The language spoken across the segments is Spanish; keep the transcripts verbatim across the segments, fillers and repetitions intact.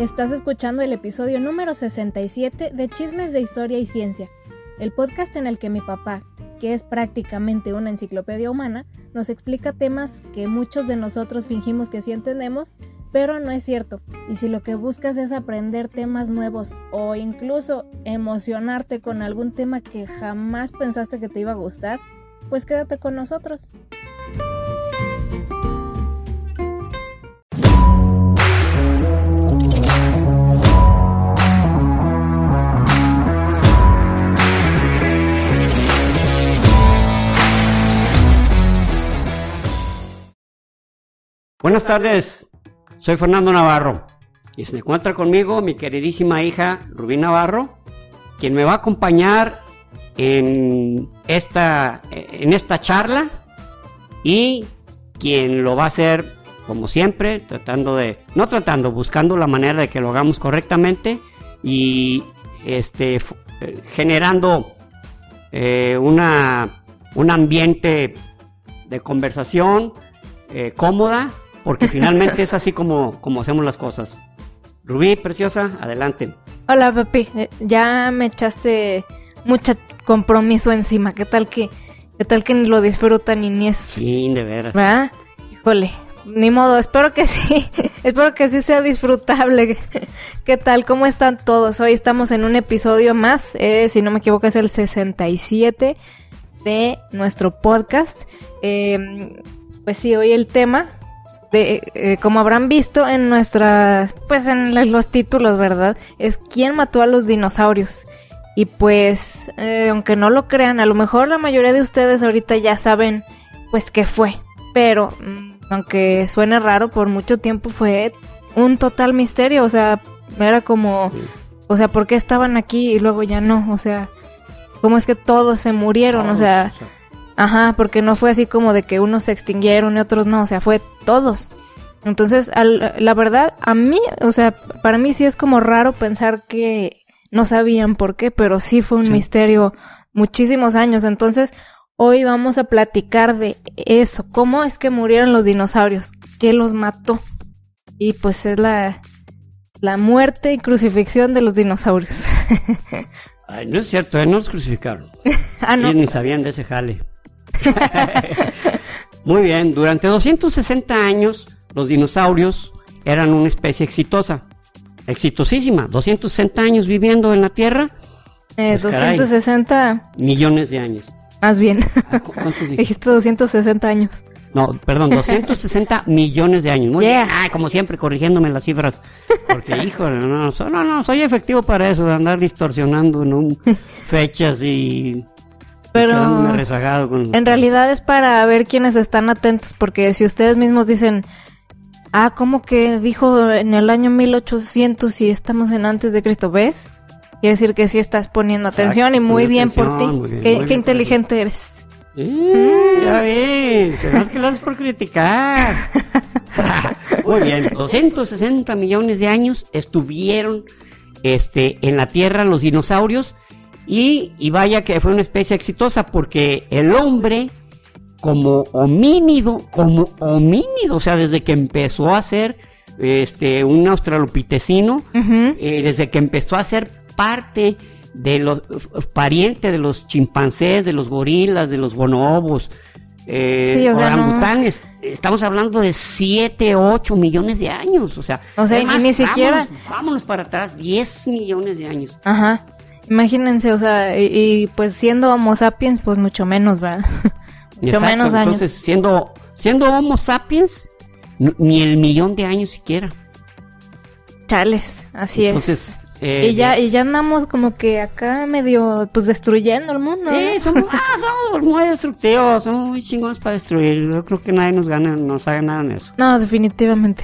Estás escuchando el episodio número sesenta y siete de Chismes de Historia y Ciencia, el podcast en el que mi papá, que es prácticamente una enciclopedia humana, nos explica temas que muchos de nosotros fingimos que sí entendemos, pero no es cierto. Y si lo que buscas es aprender temas nuevos o incluso emocionarte con algún tema que jamás pensaste que te iba a gustar, pues quédate con nosotros. Buenas tardes, soy Fernando Navarro y se encuentra conmigo mi queridísima hija Rubí Navarro, quien me va a acompañar en esta, en esta charla y quien lo va a hacer como siempre, tratando de, no tratando, buscando la manera de que lo hagamos correctamente y este, f- generando eh, una, un ambiente de conversación eh, cómoda. Porque finalmente es así como, como hacemos las cosas. Rubí, preciosa, adelante. Hola, papi. Ya me echaste mucho compromiso encima. ¿Qué tal que, qué tal que ni lo disfrutan y ni es? Sí, de veras. ¿Verdad? Híjole, ni modo. Espero que sí. Espero que sí sea disfrutable. ¿Qué tal? ¿Cómo están todos? Hoy estamos en un episodio más. Eh, si no me equivoco, es el sesenta y siete de nuestro podcast. Eh, pues sí, hoy el tema... De, eh, como habrán visto en nuestra, pues en los títulos, ¿verdad? Es ¿quién mató a los dinosaurios? Y pues, eh, aunque no lo crean, a lo mejor la mayoría de ustedes ahorita ya saben, pues qué fue. Pero, mmm, aunque suene raro, por mucho tiempo fue un total misterio. O sea, era como, sí. O sea, ¿por qué estaban aquí y luego ya no? O sea, ¿cómo es que todos se murieron? Oh, o sea... Ajá, porque no fue así como de que unos se extinguieron y otros no, o sea, fue todos. Entonces, al, la verdad, a mí, o sea, para mí sí es como raro pensar que no sabían por qué, pero sí fue un sí. misterio muchísimos años. Entonces, hoy vamos a platicar de eso, cómo es que murieron los dinosaurios, qué los mató. Y pues es la, la muerte y crucifixión de los dinosaurios. Ay, no es cierto, ¿eh? No los crucificaron. Ah, no. Ellos ni sabían de ese jale. Muy bien, durante doscientos sesenta años los dinosaurios eran una especie exitosa, exitosísima, doscientos sesenta años viviendo en la Tierra. Eh, pues, doscientos sesenta... Caray, millones de años. Más bien. ¿Cuántos dijiste? Dijiste doscientos sesenta años. No, perdón, doscientos sesenta millones de años. Muy yeah. bien, ah, como siempre, corrigiéndome las cifras. Porque, híjole, no, no, no, no, soy efectivo para eso, de andar distorsionando, ¿no? Fechas y... Pero rezagado con... en realidad es para ver quiénes están atentos, porque si ustedes mismos dicen, ah, ¿cómo que dijo en el año mil ochocientos y estamos en antes de Cristo? ¿Ves? Quiere decir que sí estás poniendo Exacto, atención y muy bien por ti. Muy bien, qué muy qué bien inteligente eres. Sí, mm. Ya ves, además que lo haces por criticar. Muy bien, doscientos sesenta millones de años estuvieron este, en la Tierra los dinosaurios. Y, y vaya que fue una especie exitosa porque el hombre como homínido, como homínido, o sea, desde que empezó a ser este, un australopitecino, uh-huh. eh, desde que empezó a ser parte de los pariente de los chimpancés, de los gorilas, de los bonobos, eh, sí, o sea, orangutanes, no... estamos hablando de siete, ocho millones de años, o sea, o sea además, y ni siquiera... Vámonos, vámonos para atrás, diez millones de años. Ajá. Imagínense, o sea, y, y pues siendo Homo sapiens, pues mucho menos, ¿verdad? mucho Exacto, menos años. Entonces, siendo, siendo Homo sapiens, n- ni el millón de años siquiera. Chales, así entonces, es. Eh, y ya, y ya andamos como que acá medio, pues destruyendo el mundo. Sí, ¿no? somos, ah, somos muy destructivos, somos muy chingones para destruir. Yo creo que nadie nos gana, nos haga nada en eso. No, definitivamente.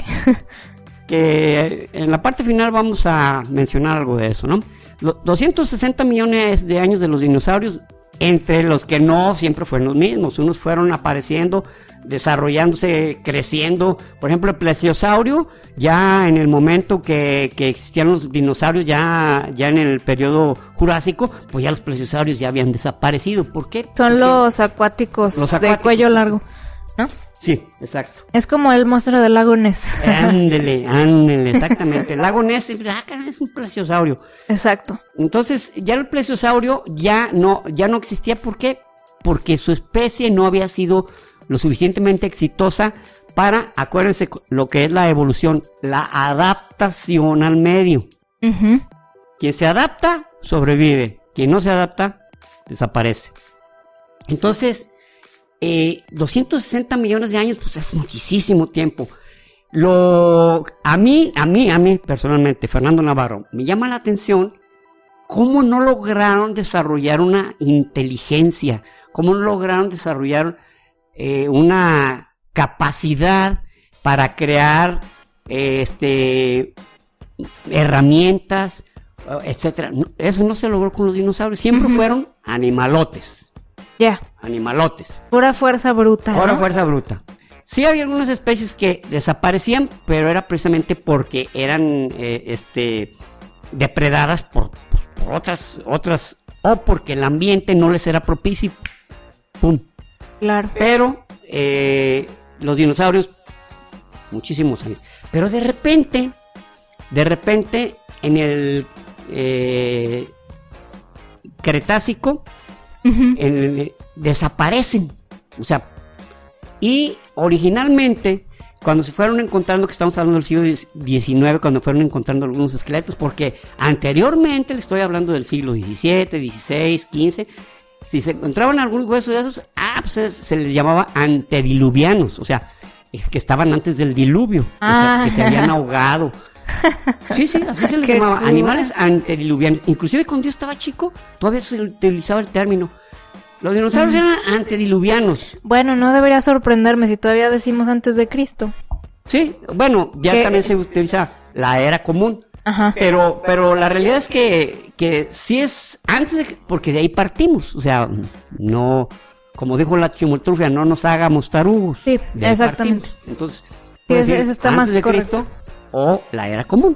Que en la parte final vamos a mencionar algo de eso, ¿no? doscientos sesenta millones de años de los dinosaurios, entre los que no siempre fueron los mismos, unos fueron apareciendo, desarrollándose, creciendo. Por ejemplo, el plesiosaurio, ya en el momento que, que existían los dinosaurios, ya, ya en el periodo jurásico, pues ya los plesiosaurios ya habían desaparecido. ¿Por qué? Son los acuáticos, los acuáticos de cuello largo. ¿no? Sí, exacto. Es como el monstruo del lago Ness. Ándele, ándele, exactamente. El lago Ness ah, es un plesiosaurio. Exacto. Entonces, ya el plesiosaurio ya no, ya no existía. ¿Por qué? Porque su especie no había sido lo suficientemente exitosa para, acuérdense, lo que es la evolución, la adaptación al medio. Uh-huh. Quien se adapta, sobrevive. Quien no se adapta, desaparece. Entonces, eh, doscientos sesenta millones de años, pues es muchísimo tiempo. Lo, a mí, a mí, a mí personalmente, Fernando Navarro, me llama la atención cómo no lograron desarrollar una inteligencia, cómo no lograron desarrollar eh, una capacidad para crear eh, este, herramientas, etcétera. Eso no se logró con los dinosaurios, siempre uh-huh. fueron animalotes. Ya. Yeah. Animalotes. Pura fuerza bruta. Pura ¿no? fuerza bruta. Sí había algunas especies que desaparecían, pero era precisamente porque eran eh, este, depredadas por, pues, por otras, otras, o porque el ambiente no les era propicio. ¡Pum! Claro. Pero eh, los dinosaurios, muchísimos años. Pero de repente, de repente, en el eh, Cretácico, uh-huh. en el, desaparecen. O sea, y originalmente, cuando se fueron encontrando, que estamos hablando del siglo diecinueve, cuando fueron encontrando algunos esqueletos, porque anteriormente, le estoy hablando del siglo diecisiete, dieciséis, quince, si se encontraban algunos huesos de esos, ah, pues se, se les llamaba antediluvianos, o sea, que estaban antes del diluvio, ah. o sea, que se habían ahogado. Sí, sí, así se les llamaba, cool. Animales antediluvianos. Inclusive cuando yo estaba chico, todavía se utilizaba el término. Los dinosaurios uh-huh. eran antediluvianos. Bueno, no debería sorprenderme si todavía decimos antes de Cristo. Sí, bueno, ya ¿Qué? También se utiliza la era común. Ajá. Pero, pero la realidad es que, que sí es antes, de, porque de ahí partimos. O sea, no, como dijo la chimoltrufia, no nos hagamos tarugos. Sí, exactamente. Partimos. Entonces, sí, ese, ese está antes más de correcto. Cristo o la era común.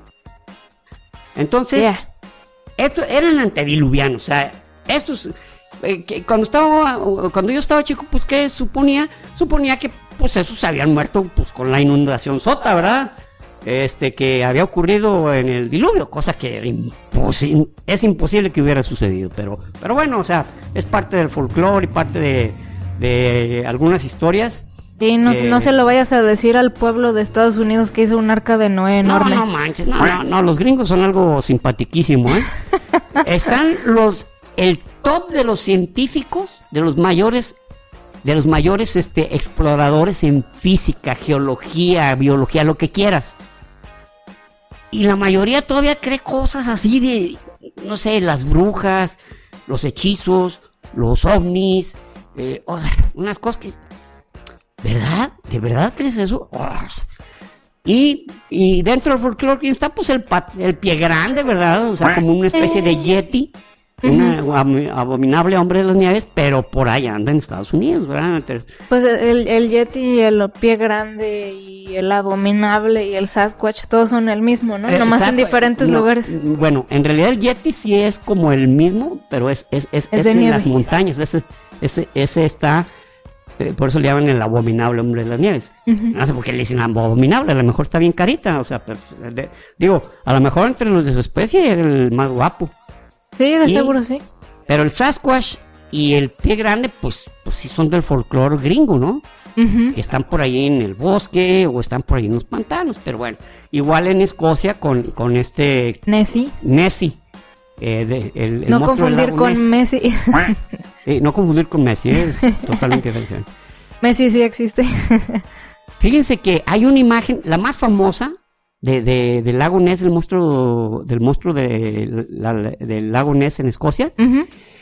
Entonces, yeah. estos eran antediluvianos. O sea, estos... Eh, que cuando estaba cuando yo estaba chico, pues que suponía suponía que pues esos se habían muerto pues con la inundación sota, ¿verdad? Este que había ocurrido en el diluvio, cosa que imposi- es imposible que hubiera sucedido, pero pero bueno, o sea, es parte del folclore y parte de, de algunas historias. Y no, eh, no se lo vayas a decir al pueblo de Estados Unidos que hizo un arca de Noé enorme. No, no manches, no, no, no, los gringos son algo simpatiquísimo, ¿eh? Están los el top de los científicos, de los mayores, de los mayores este, exploradores en física, geología, biología, lo que quieras. Y la mayoría todavía cree cosas así de, no sé, las brujas, los hechizos, los ovnis, eh, oh, unas cosas que... ¿Verdad? ¿De verdad crees eso? Oh. Y, y dentro del folclore está pues el, pat, el pie grande, ¿verdad? O sea, como una especie de yeti. Una uh-huh. abominable hombre de las nieves, pero por ahí anda en Estados Unidos, ¿verdad? Entonces, pues el, el Yeti, el pie grande y el abominable y el Sasquatch, todos son el mismo, ¿no? Eh, Nomás Sasquatch, en diferentes no, lugares. Bueno, en realidad el Yeti sí es como el mismo, pero es, es, es, es, es en nieve. Las montañas, ese, ese, ese está, eh, por eso le llaman el abominable hombre de las nieves. Uh-huh. No sé por qué le dicen abominable, a lo mejor está bien carita, o sea, pero, de, digo, a lo mejor entre los de su especie era el más guapo. Sí, de y, seguro sí. Pero el Sasquatch y el pie grande, pues, pues sí son del folclore gringo, ¿no? Uh-huh. Que están por ahí en el bosque o están por ahí en los pantanos, pero bueno. Igual en Escocia con, con este... Nessie. Nessie. Eh, de, el, el no confundir con Ness. Messi. eh, no confundir con Messi, eh, es totalmente diferente. Messi sí existe. Fíjense que hay una imagen, la más famosa... De, de, del lago Ness, del monstruo del monstruo de, la, del lago Ness en Escocia. Uh-huh.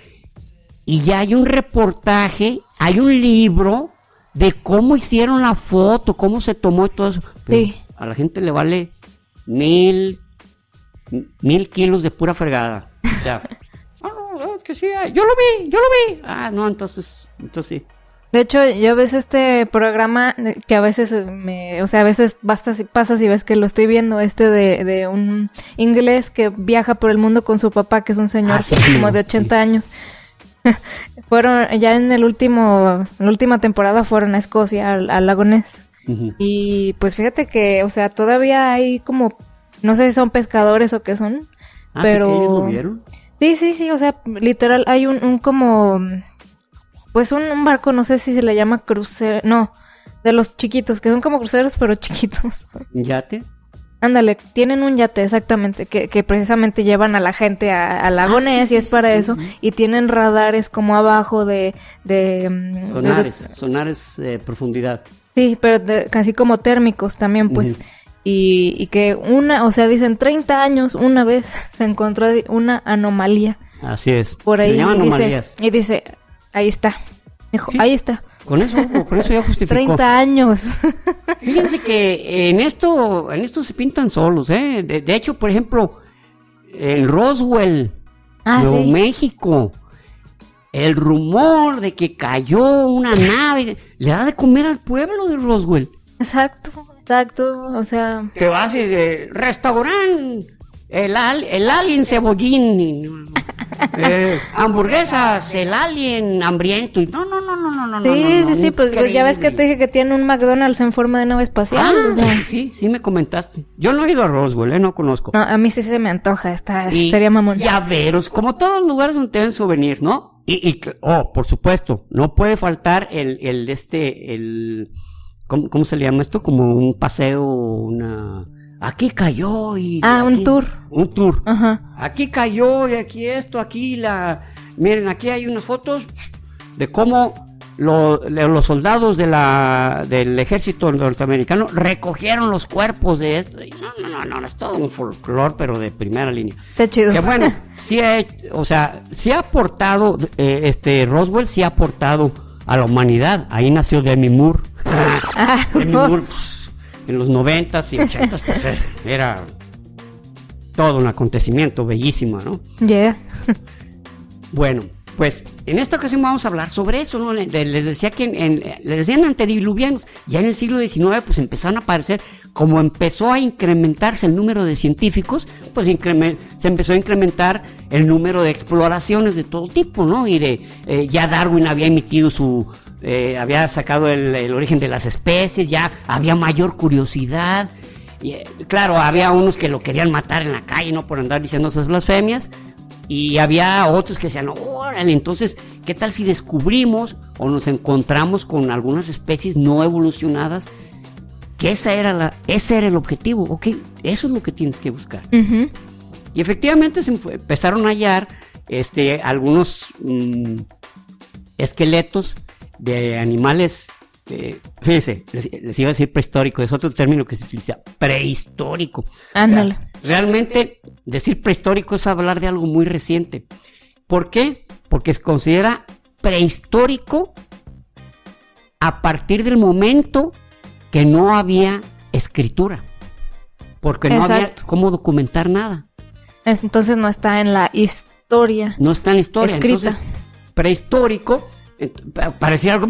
Y ya hay un reportaje, hay un libro de cómo hicieron la foto, cómo se tomó y todo eso. Pero sí. A la gente le vale mil mil kilos de pura fregada. O sea, oh, no, es que sí, yo lo vi, yo lo vi. Ah, no, entonces, entonces sí. De hecho, yo ves este programa que a veces me, o sea, a veces basta si pasas y ves que lo estoy viendo, este de, de un inglés que viaja por el mundo con su papá, que es un señor ah, sí, como de ochenta sí. años. fueron ya en el último, en la última temporada fueron a Escocia, al, al lago Ness. Uh-huh. Y pues fíjate que, o sea, todavía hay como, no sé si son pescadores o qué son, ah, pero... ¿sí que ellos lo vieron? Sí, sí, sí, o sea, literal hay un, un como, pues un, un barco, no sé si se le llama crucero, no, de los chiquitos, que son como cruceros pero chiquitos. ¿Yate? Ándale, tienen un yate, exactamente, que, que precisamente llevan a la gente a, a Lago Ness, ah, sí, y es sí, para sí, eso, sí. Y tienen radares como abajo de... de sonares, de, de, sonares de profundidad. Sí, pero de, casi como térmicos también, pues, uh-huh. y, y que una, o sea, dicen treinta años, una vez se encontró una anomalía. Así es, por ahí, se llaman y anomalías. Dice, y dice, ahí está, dijo, sí. ahí está. Con eso, con eso ya justificó. treinta años. Fíjense que en esto, en esto se pintan solos, ¿eh? De, de hecho, por ejemplo, en Roswell, ah, Nuevo ¿sí? México, el rumor de que cayó una nave, le da de comer al pueblo de Roswell. Exacto, exacto, o sea... Te vas y de restaurante, el, al, el alien cebollín... Eh, hamburguesas, el alien hambriento y no, no, no, no, no, no. Sí, no, no, sí, sí, pues increíble. Ya ves que te dije que tiene un McDonald's en forma de nave espacial. Ah, o sea. sí, sí me comentaste. Yo no he ido a Roswell, eh, no conozco. No, a mí sí se me antoja, está, y estaría mamón. Llaveros, como todos los lugares donde te ven souvenirs, ¿no? Y, y, oh, por supuesto, no puede faltar el, el, este, el, ¿cómo, cómo se le llama esto? Como un paseo, una... Aquí cayó y... Ah, aquí, un tour. Un tour. Ajá. Aquí cayó y aquí esto, aquí la... Miren, aquí hay unas fotos de cómo lo, los soldados de la, del ejército norteamericano recogieron los cuerpos de esto. No, no, no, no, es todo un folclore, pero de primera línea. Está chido. Que bueno, sí ha, o sea, sí ha aportado, eh, este, Roswell sí ha aportado a la humanidad. Ahí nació Demi Moore. Ah, Demi Moore, pues, en los noventas y ochentas, pues era todo un acontecimiento bellísimo, ¿no? Yeah. Bueno, pues en esta ocasión vamos a hablar sobre eso, ¿no? Les decía que en, en, les decían antediluvianos, ya en el siglo diecinueve pues empezaron a aparecer, como empezó a incrementarse el número de científicos, pues increment, se empezó a incrementar el número de exploraciones de todo tipo, ¿no? Y de, eh, ya Darwin había emitido su... Eh, había sacado el, el origen de las especies, ya había mayor curiosidad. Y, eh, claro, había unos que lo querían matar en la calle, no por andar diciendo esas blasfemias, y había otros que decían, órale, entonces, ¿qué tal si descubrimos o nos encontramos con algunas especies no evolucionadas? Que esa era la, ese era el objetivo, ok, eso es lo que tienes que buscar. Uh-huh. Y efectivamente se empezaron a hallar este, algunos mmm, esqueletos de animales, eh, fíjense, les, les iba a decir prehistórico, es otro término que se utiliza, prehistórico. Ándale. O sea, realmente decir prehistórico es hablar de algo muy reciente. ¿Por qué? Porque se considera prehistórico a partir del momento que no había escritura, porque no Exacto. había cómo documentar nada. Entonces no está en la historia. No está en la historia. Escrita. Entonces, prehistórico parecía algo...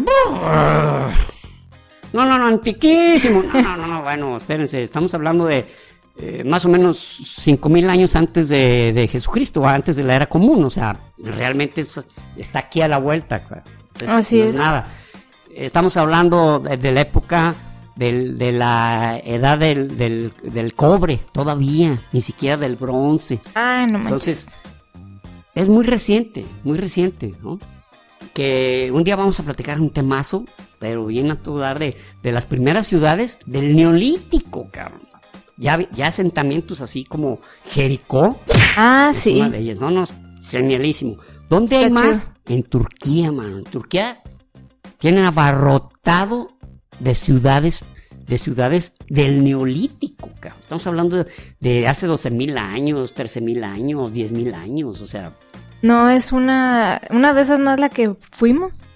No, no, no, antiquísimo. No, no, no, no, bueno, espérense, estamos hablando de eh, más o menos cinco mil años antes de, de Jesucristo, antes de la era común, o sea, realmente es, está aquí a la vuelta. Entonces, Así no es. es nada. Estamos hablando de, de la época del, de la edad del, del, del cobre, todavía, ni siquiera del bronce. Ah, no manches. Entonces, es muy reciente, muy reciente, ¿no? Que un día vamos a platicar un temazo, pero bien a todo dar de, de las primeras ciudades del Neolítico, cabrón. Ya, ya asentamientos así como Jericó. Ah, es sí. Una de ellas, no, no, es genialísimo. ¿Dónde hay Está más? chido. En Turquía, mano. En Turquía tienen abarrotado de ciudades, de ciudades del Neolítico, cabrón. Estamos hablando de, de hace doce mil años, trece mil años, diez mil años, o sea... No, es una... Una de esas no es la que fuimos.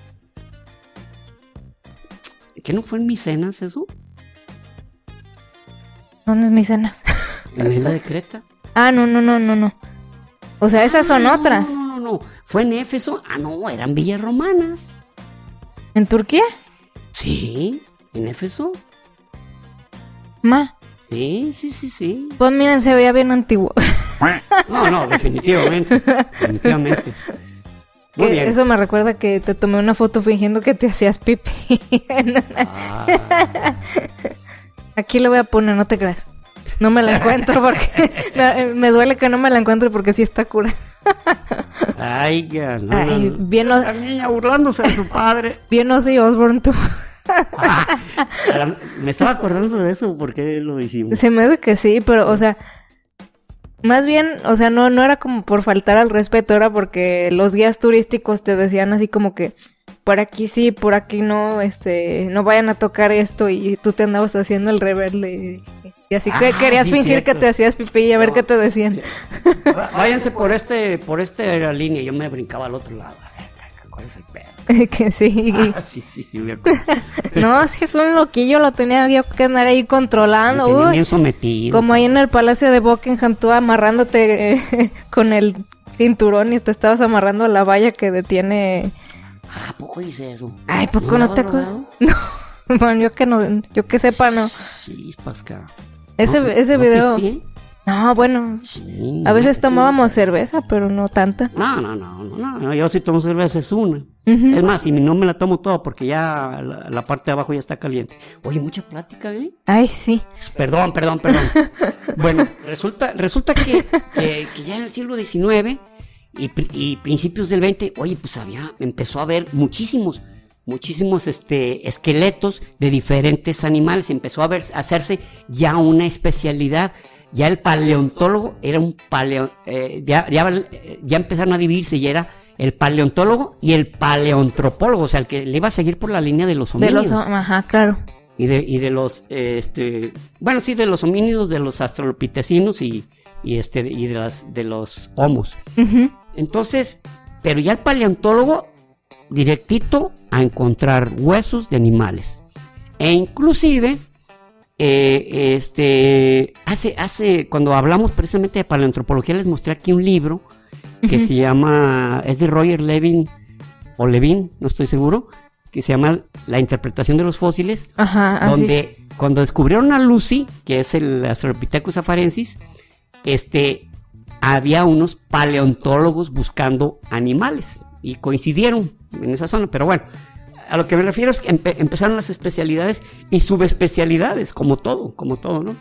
¿Qué no fue en Micenas eso? ¿Dónde es Micenas? ¿En la isla de Creta? Ah, no, no, no, no, no. O sea, esas son ah, otras. No, no, no, no. ¿Fue en Éfeso? Ah, no, eran villas romanas. ¿En Turquía? Sí, en Éfeso. Ma. Sí, sí, sí, sí. Pues miren, se veía bien antiguo. No, no, definitivamente. Definitivamente. Muy Que bien. eso me recuerda que te tomé una foto fingiendo que te hacías pipí. en una- Ah. Aquí lo voy a poner, no te creas. No me la encuentro porque me, me duele que no me la encuentre porque sí está cura. Ay, ya, no, Ay, no, no. bien, o- La niña burlándose de su padre. bien Ozzy Osbourne tú. Ah, me estaba acordando de eso, ¿por qué lo hicimos? Se me hace que sí, pero, o sea, más bien, o sea, no, no era como por faltar al respeto, era porque los guías turísticos te decían así como que por aquí sí, por aquí no, este, no vayan a tocar esto y tú te andabas haciendo el rebelde y así que Ah, querías sí, fingir cierto. que te hacías pipí y a ver No. qué te decían. Va- Váyanse por este, por esta línea, yo me brincaba al otro lado. A ver, ¿cuál es el pedo? Que sí. Ah, sí, sí, sí, me acuerdo. No, si es un loquillo, lo tenía yo que andar ahí controlando. Me tenía Uy, bien sometido. como ahí en el Palacio de Buckingham, tú amarrándote eh, con el cinturón y te estabas amarrando a la valla que detiene. Ah, ¿a poco hice eso? Ay, ¿poco no, te andaba acuerdas? drogado? No, bueno, yo que no, yo que sepa, no. Sí, Pascal. Ese, ¿No- ese no video. pisteé? No, bueno, Sí, a veces sí. tomábamos cerveza, pero no tanta. No, no, no, no, no, no, yo sí tomo cerveza, es una. Ujú. Es más, y no me la tomo toda porque ya la, la parte de abajo ya está caliente. Oye, mucha plática, ¿eh? Ay, sí. Perdón, perdón, perdón. Bueno, resulta, resulta que, que, que ya en el siglo diecinueve y, pri- y principios del veinte, oye, pues había, empezó a haber muchísimos, muchísimos este, esqueletos de diferentes animales. Empezó a, ver, a hacerse ya una especialidad. Ya el paleontólogo era un paleo, eh, ya, ya, ya empezaron a dividirse y era el paleontólogo y el paleoantropólogo, o sea, el que le iba a seguir por la línea de los De homínidos. los, ajá, claro. Y de, y de los, eh, este, bueno, sí, de los homínidos, de los australopitecinos y, y, este, y de, las, de los homos. Ujú. Entonces, pero ya el paleontólogo, directito a encontrar huesos de animales. E inclusive, eh, este, hace, hace, cuando hablamos precisamente de paleoantropología, les mostré aquí un libro que Ujú. se llama, es de Roger Levin, o Levin, no estoy seguro, que se llama La interpretación de los fósiles, Ajá, así. donde cuando descubrieron a Lucy, que es el Australopithecus afarensis, este, había unos paleontólogos buscando animales y coincidieron en esa zona, pero bueno, a lo que me refiero es que empe- empezaron las especialidades y subespecialidades, como todo, como todo, ¿no?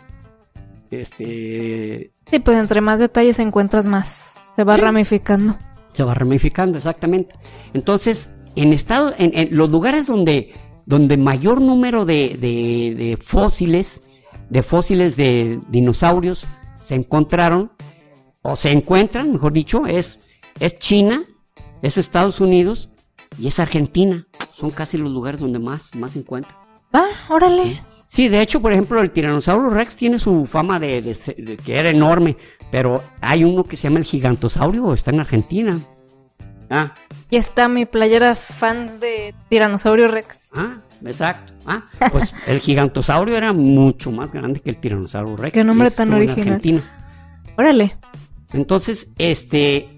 Este, Sí, pues entre más detalles encuentras más. Se va Sí. ramificando. se va ramificando, exactamente. Entonces, en estado, en, en los lugares donde, donde mayor número de, de- de fósiles, de fósiles de dinosaurios se encontraron, o se encuentran, mejor dicho, es, es China, es Estados Unidos y es Argentina. Son casi los lugares donde más, más se encuentran. Ah, órale. Sí, de hecho, por ejemplo, el Tiranosaurio Rex tiene su fama de, de se- de que era enorme, pero hay uno que se llama el Gigantosaurio, está en Argentina. Ah, Y está mi playera fan de Tiranosaurio Rex. ah, exacto. Ah, pues el Gigantosaurio era mucho más grande que el Tiranosaurio Rex. Qué nombre y tan estuvo en original. Argentina. Órale. Entonces, este,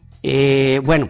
eh, bueno,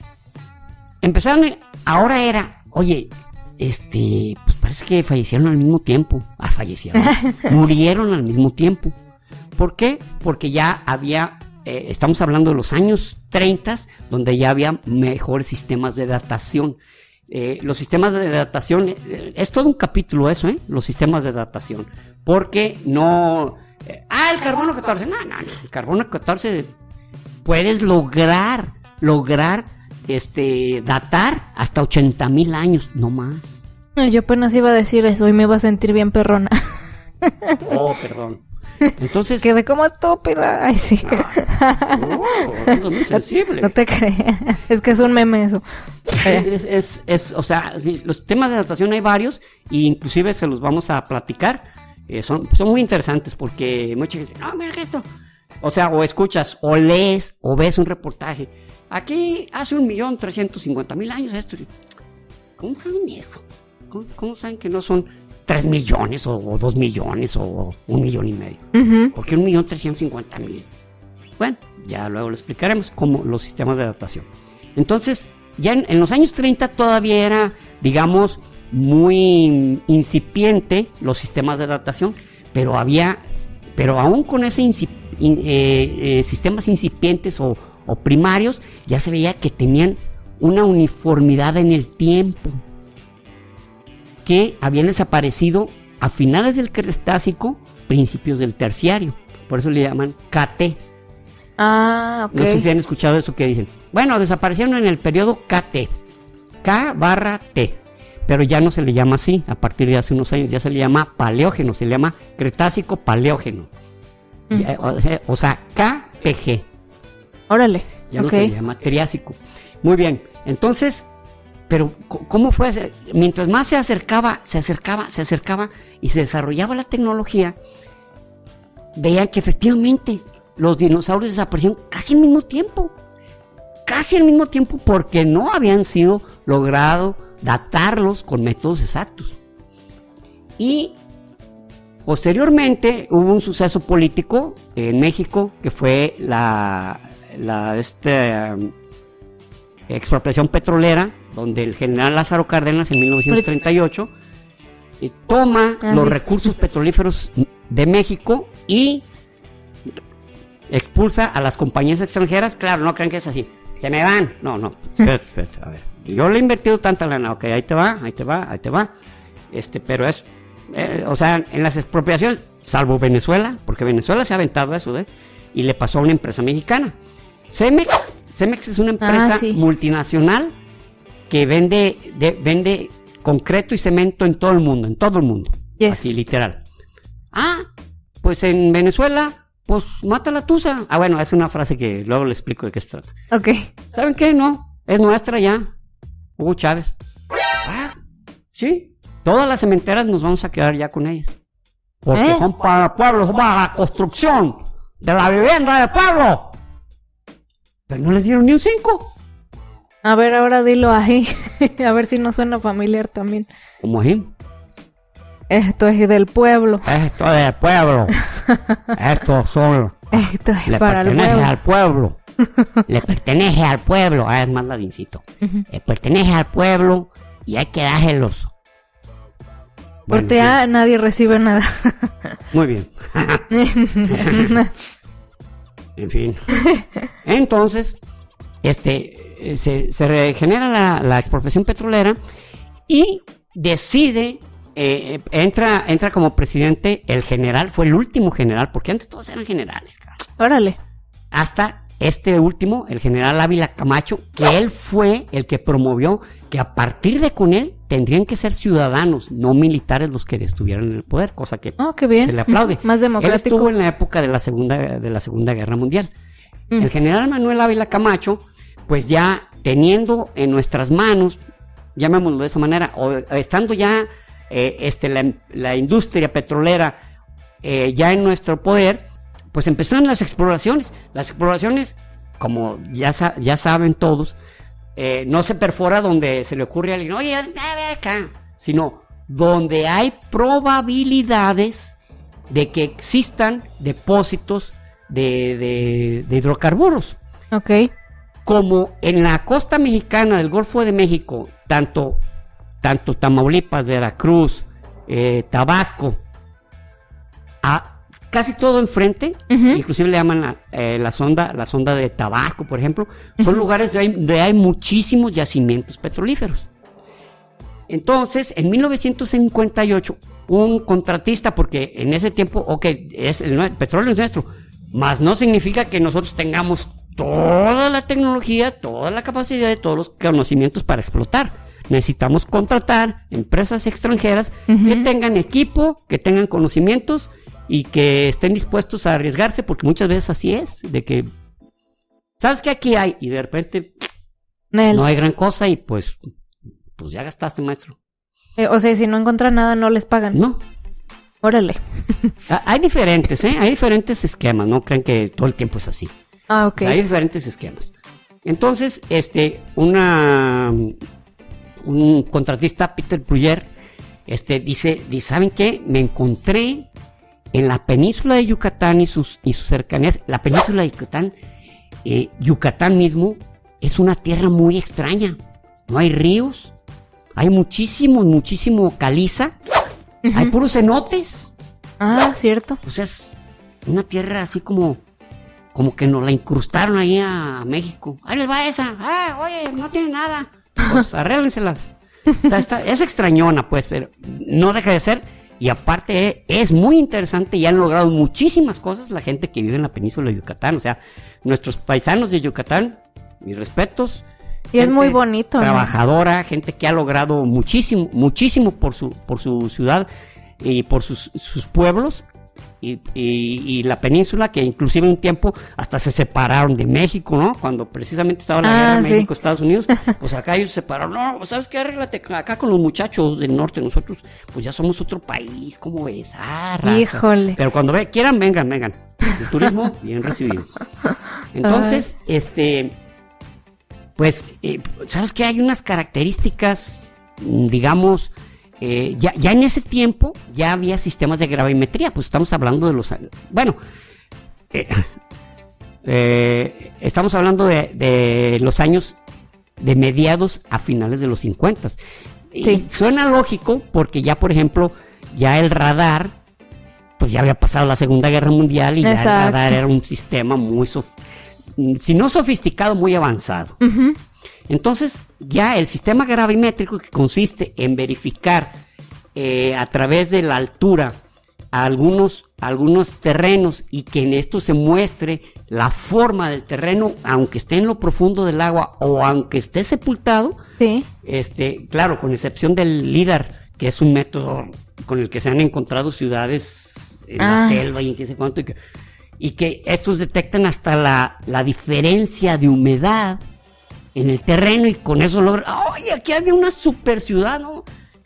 empezaron, ahora era, oye, este, pues parece que fallecieron al mismo tiempo. Ah, fallecieron, murieron al mismo tiempo. ¿Por qué? Porque ya había, eh, estamos hablando de los años treinta, donde ya había mejores sistemas de datación. Eh, los sistemas de datación, eh, es todo un capítulo eso, ¿eh? Los sistemas de datación. Porque no... eh, ah, el carbono catorce. No, no, no. El carbono catorce puedes lograr, lograr, este, datar hasta ochenta mil años, no más. Ay, yo apenas iba a decir eso y me iba a sentir bien perrona. Oh, perdón. Entonces... Quedé como estúpida. Ay, sí. Oh, es muy sensible. No te creas. Es que es un meme eso. Es, es, es, o sea, sí, los temas de adaptación hay varios, e inclusive se los vamos a platicar. Eh, son, son muy interesantes porque mucha gente, no, mira que esto. O sea, o escuchas, o lees, o ves un reportaje. Aquí hace un millón trescientos cincuenta mil años esto. ¿Cómo saben eso? ¿Cómo, cómo saben que no son tres millones o, o dos millones o un millón y medio? Ujú. ¿Por qué un millón trescientos cincuenta mil? Bueno, ya luego lo explicaremos, como los sistemas de datación. Entonces, ya en, en los años treinta todavía era, digamos, muy incipiente los sistemas de datación, pero había, pero aún con ese incip- in- eh, eh, sistemas incipientes o, o primarios, ya se veía que tenían una uniformidad en el tiempo que habían desaparecido a finales del Cretácico, principios del Terciario. Por eso le llaman K T. Ah, ok. No sé si han escuchado eso que dicen. Bueno, desaparecieron en el periodo K T. K barra T. Pero ya no se le llama así. A partir de hace unos años ya se le llama Paleógeno. Se le llama Cretácico Paleógeno. Mm. Ya, o, sea, o sea, K P G. Órale. Ya okay. no se le llama Triásico. Muy bien. Entonces, pero ¿cómo fue? Mientras más se acercaba, se acercaba, se acercaba y se desarrollaba la tecnología, veían que efectivamente los dinosaurios desaparecieron casi al mismo tiempo. Casi al mismo tiempo porque no habían sido logrado datarlos con métodos exactos. Y posteriormente hubo un suceso político en México que fue la, la este, um, expropiación petrolera, donde el general Lázaro Cárdenas en mil novecientos treinta y ocho eh, toma ah, los sí. recursos petrolíferos de México y expulsa a las compañías extranjeras. Claro, no crean que es así. Se me van. No, no. Espérate, espérate. A ver. Yo le he invertido tanta lana. Ok, ahí te va, ahí te va, ahí te va. Este, pero es. Eh, o sea, en las expropiaciones, salvo Venezuela, porque Venezuela se ha aventado eso, ¿eh? Y le pasó a una empresa mexicana. Cemex. Cemex es una empresa ah, sí. multinacional que vende, de, vende concreto y cemento en todo el mundo, en todo el mundo. Yes. Así, literal. Ah, pues en Venezuela. Pues mata la tusa. Ah, bueno, es una frase que luego le explico de qué se trata. Ok. ¿Saben qué? No, es nuestra ya. Hugo Chávez. Ah, sí. Todas las cementeras nos vamos a quedar ya con ellas. Porque ¿Eh? son para el pueblo, son para la construcción de la vivienda del pueblo. Pero no les dieron ni un cinco. A ver, ahora dilo ahí. A ver si no suena familiar también. ¿Cómo ahí? Esto es del pueblo. Esto es del pueblo. Esto son. Esto es le para el pertenece pueblo. al pueblo. Le pertenece al pueblo. Ah, es más ladincito. Uh-huh. Le pertenece al pueblo y hay que dárselos. Bueno, porque ya sí. nadie recibe nada. Muy bien. En fin. Entonces, este se, se regenera la, la expropiación petrolera y decide. Eh, entra, entra como presidente el general, fue el último general, porque antes todos eran generales, cabrón. Órale. Hasta este último, el general Ávila Camacho, que él fue el que promovió que a partir de con él tendrían que ser ciudadanos, no militares los que estuvieran en el poder, cosa que oh, qué bien. se le aplaude. Más democrático. Él estuvo en la época de la Segunda, de la Segunda Guerra Mundial. Mm. El general Manuel Ávila Camacho, pues ya teniendo en nuestras manos, llamémoslo de esa manera, o estando ya Eh, este, la, la industria petrolera eh, ya en nuestro poder, pues empezaron las exploraciones. Las exploraciones, como ya, sa- ya saben todos, eh, no se perfora donde se le ocurre a alguien, oye, ve acá, sino donde hay probabilidades de que existan depósitos de, de, de hidrocarburos. Ok. Como en la costa mexicana del Golfo de México, tanto tanto Tamaulipas, Veracruz, eh, Tabasco, a casi todo enfrente, uh-huh. inclusive le llaman la, eh, la sonda, la sonda de Tabasco, por ejemplo, son uh-huh. lugares donde hay, donde hay muchísimos yacimientos petrolíferos. Entonces, en mil novecientos cincuenta y ocho, un contratista, porque en ese tiempo, ok, es el, el petróleo es nuestro, mas no significa que nosotros tengamos toda la tecnología, toda la capacidad, todos los conocimientos para explotar. Necesitamos contratar empresas extranjeras uh-huh. que tengan equipo, que tengan conocimientos y que estén dispuestos a arriesgarse, porque muchas veces así es, de que sabes que aquí hay y de repente El... no hay gran cosa y pues, pues ya gastaste, maestro. Eh, o sea, si no encuentran nada no les pagan. No. Órale. Hay diferentes, ¿eh? Hay diferentes esquemas, no crean que todo el tiempo es así. Ah, ok. O sea, hay diferentes esquemas. Entonces, este, una... un contratista, Peter Puyer, este, dice, dice, ¿saben qué? Me encontré en la península de Yucatán y sus, y sus cercanías. La península de Yucatán, eh, Yucatán mismo, es una tierra muy extraña. No hay ríos, hay muchísimo, muchísimo caliza, uh-huh. hay puros cenotes. Ah, cierto. O sea, es una tierra así como, como que nos la incrustaron ahí a México. Ahí les va esa. Ah, oye, no tiene nada. Pues arréglenselas. Está, está, es extrañona, pues, pero no deja de ser. Y aparte es muy interesante y han logrado muchísimas cosas la gente que vive en la península de Yucatán. O sea, nuestros paisanos de Yucatán, mis respetos. Y es muy bonito, trabajadora, ¿no? Gente que ha logrado muchísimo, muchísimo por su, por su ciudad y por sus, sus pueblos. Y, y, y la península, que inclusive un tiempo hasta se separaron de México, ¿no? Cuando precisamente estaba la ah, guerra sí. México-Estados Unidos, pues acá ellos se separaron. No, ¿sabes qué? Arréglate acá con los muchachos del norte. Nosotros, pues ya somos otro país, ¿cómo ves? Ah, raza. Híjole. Pero cuando ve, quieran, vengan, vengan. El turismo, bien recibido. Entonces, Ay. este, pues, eh, ¿sabes qué? Hay unas características, digamos, Eh, ya, ya en ese tiempo ya había sistemas de gravimetría, pues estamos hablando de los... Bueno, eh, eh, estamos hablando de, de los años de mediados a finales de los cincuenta. Sí. Suena lógico porque ya, por ejemplo, ya el radar, pues ya había pasado la Segunda Guerra Mundial y Exacto. ya el radar era un sistema muy, sof- si no sofisticado, muy avanzado. Uh-huh. Entonces, ya el sistema gravimétrico, que consiste en verificar eh, a través de la altura algunos, algunos terrenos y que en esto se muestre la forma del terreno, aunque esté en lo profundo del agua o aunque esté sepultado, sí. este, claro, con excepción del LIDAR, que es un método con el que se han encontrado ciudades en ah. la selva y en qué sé cuánto, y que, y que estos detectan hasta la, la diferencia de humedad en el terreno y con eso logran, oye, aquí había una super ciudad, ¿no?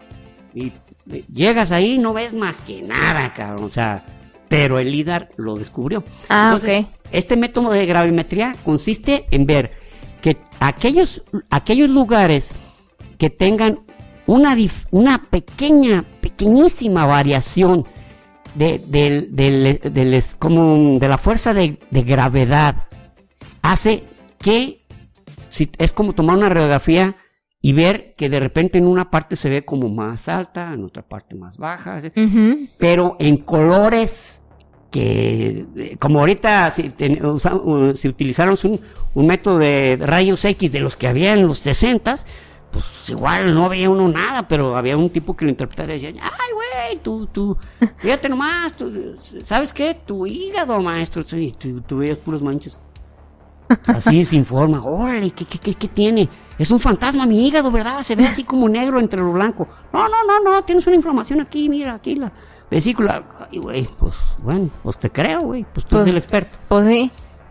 Y llegas ahí y no ves más que nada, cabrón, o sea, pero el LIDAR lo descubrió. Ah, Entonces, ok. Este método de gravimetría consiste en ver que aquellos, aquellos lugares que tengan una, una pequeña, pequeñísima variación de, de, de, de, de, como de la fuerza de, de gravedad, hace que Si, es como tomar una radiografía y ver que de repente en una parte se ve como más alta, en otra parte más baja, uh-huh. pero en colores que, como ahorita si, ten, usa, uh, si utilizaron un, un método de rayos X de los que había en los sesentas, pues igual no veía uno nada, pero había un tipo que lo interpretaba y decía, ay güey, tú, tú, fíjate nomás, tú, ¿sabes qué? Tu hígado, maestro, y tú, tú veías puros manchas. Así se informa, órale, ¿qué, qué, qué, ¿qué tiene? Es un fantasma mi hígado, ¿verdad? Se ve así como negro entre lo blanco. No, no, no, no, tienes una inflamación aquí, mira, aquí la vesícula. Ay, güey, pues, bueno, pues te creo, güey, pues tú pues, eres el experto. Pues sí.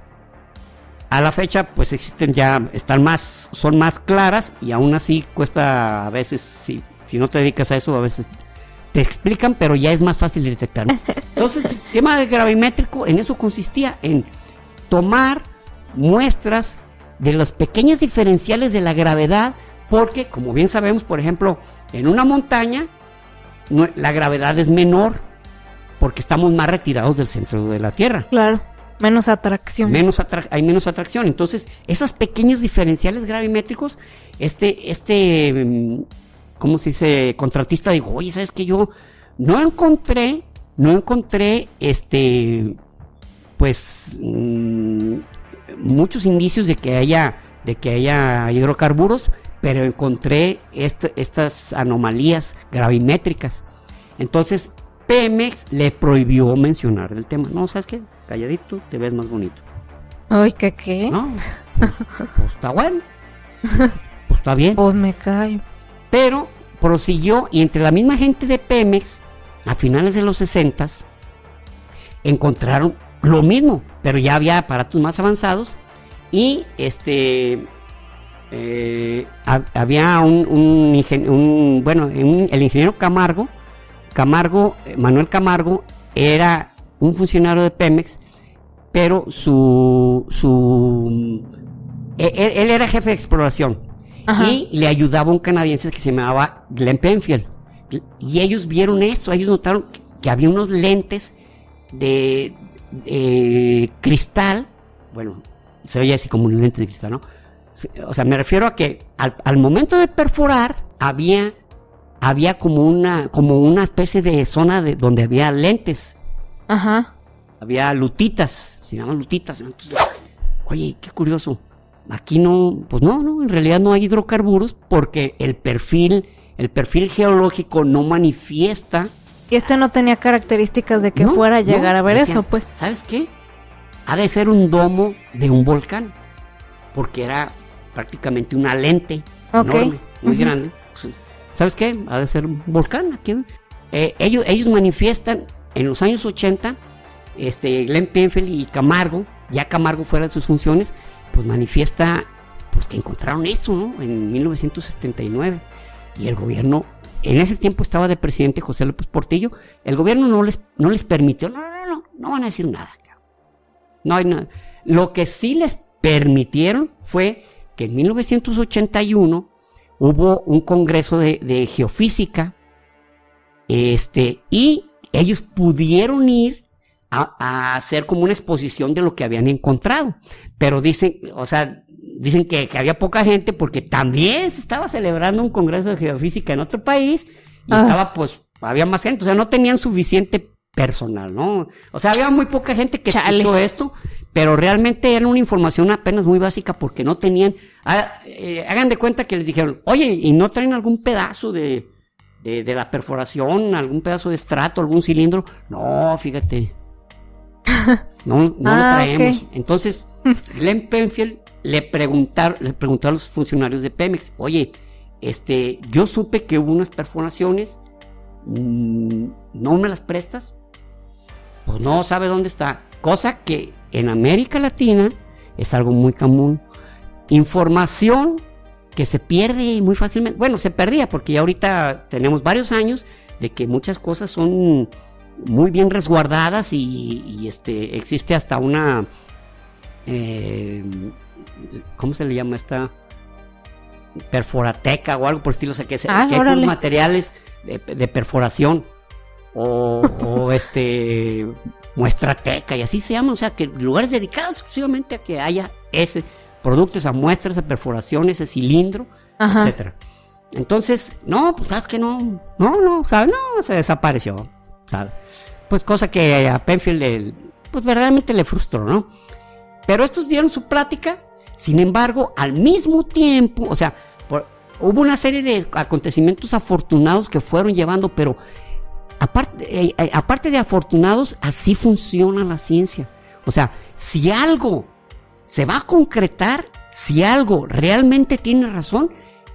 A la fecha, pues existen ya, están más, son más claras y aún así cuesta a veces, si, si no te dedicas a eso, a veces te explican, pero ya es más fácil de detectar, ¿no? Entonces, el sistema de gravimétrico en eso consistía en tomar muestras de las pequeñas diferenciales de la gravedad, porque como bien sabemos, por ejemplo, en una montaña no, la gravedad es menor porque estamos más retirados del centro de la Tierra. Claro, menos atracción. Menos atra- hay menos atracción. Entonces, esas pequeños diferenciales gravimétricos, este, este, ¿cómo se dice? Contratista dijo, oye, ¿sabes qué? Yo no encontré, no encontré, este, pues, mmm, muchos indicios de que haya de que haya hidrocarburos, pero encontré este, estas anomalías gravimétricas. Entonces Pemex le prohibió mencionar el tema. No, ¿sabes qué? Calladito, te ves más bonito. Ay, ¿qué qué? No, pues, pues está bueno, pues está bien. Pues me callo. Pero prosiguió y entre la misma gente de Pemex, a finales de los sesentas, encontraron lo mismo, pero ya había aparatos más avanzados y este eh, ha, había un, un, ingen, un bueno, un, el ingeniero Camargo, Camargo, Manuel Camargo era un funcionario de Pemex, pero su su él, él era jefe de exploración. Ajá. Y le ayudaba un canadiense que se llamaba Glenn Penfield y ellos vieron eso, ellos notaron que, que había unos lentes de Eh, cristal, bueno, se oye así como un lente de cristal, ¿no? O sea, me refiero a que al, al momento de perforar había, había como una, como una especie de zona de donde había lentes. Ajá. había lutitas, se llaman lutitas. Entonces, oye, qué curioso. Aquí no, pues no, no, en realidad no hay hidrocarburos porque el perfil, el perfil geológico no manifiesta. Y este no tenía características de que no, fuera a llegar no, a ver decía, eso, pues. ¿Sabes qué? Ha de ser un domo de un volcán, porque era prácticamente una lente okay. enorme, muy uh-huh. grande. ¿Sabes qué? Ha de ser un volcán. Aquí. Eh, ellos, ellos manifiestan en los años ochenta, este, Glenn Penfield y Camargo, ya Camargo fuera de sus funciones, pues manifiesta pues que encontraron eso, ¿no? En mil novecientos setenta y nueve. Y el gobierno, en ese tiempo estaba de presidente José López Portillo, el gobierno no les, no les permitió, no, no, no, no van a decir nada. No hay nada. Lo que sí les permitieron fue que en mil novecientos ochenta y uno hubo un congreso de, de geofísica, este, y ellos pudieron ir a, a hacer como una exposición de lo que habían encontrado, pero dicen, o sea, dicen que, que había poca gente porque también se estaba celebrando un congreso de geofísica en otro país y ah. estaba, pues, había más gente, o sea, no tenían suficiente personal, ¿no? O sea, había muy poca gente que Chale. escuchó esto, pero realmente era una información apenas muy básica porque no tenían, ah, eh, hagan de cuenta que les dijeron, oye, ¿y no traen algún pedazo de, de, de la perforación, algún pedazo de estrato, algún cilindro? No, fíjate, no, no ah, lo traemos. Okay. Entonces, Glenn Penfield le preguntaron, le preguntó a los funcionarios de Pemex, oye, este, yo supe que hubo unas perforaciones, mmm, ¿no me las prestas? Pues no sabe dónde está, cosa que en América Latina es algo muy común. Información que se pierde muy fácilmente, bueno, se perdía porque ya ahorita tenemos varios años de que muchas cosas son muy bien resguardadas y, y este, existe hasta una, eh, ¿cómo se le llama esta? Perforateca o algo por el estilo, o sea, que, se, ah, que hay unos materiales de, de perforación. O, o este muestrateca y así se llama, o sea que lugares dedicados exclusivamente a que haya ese producto, esa muestra, esa perforación, ese cilindro, Ajá. etcétera. Entonces, no, pues sabes que no, no, no, ¿sabes? No, se desapareció, ¿sabes? Pues cosa que a Penfield le, pues verdaderamente le frustró, ¿no? Pero estos dieron su plática, sin embargo, al mismo tiempo, o sea, por, hubo una serie de acontecimientos afortunados que fueron llevando, pero Aparte, eh, eh, aparte de afortunados, así funciona la ciencia. O sea, si algo se va a concretar, si algo realmente tiene razón,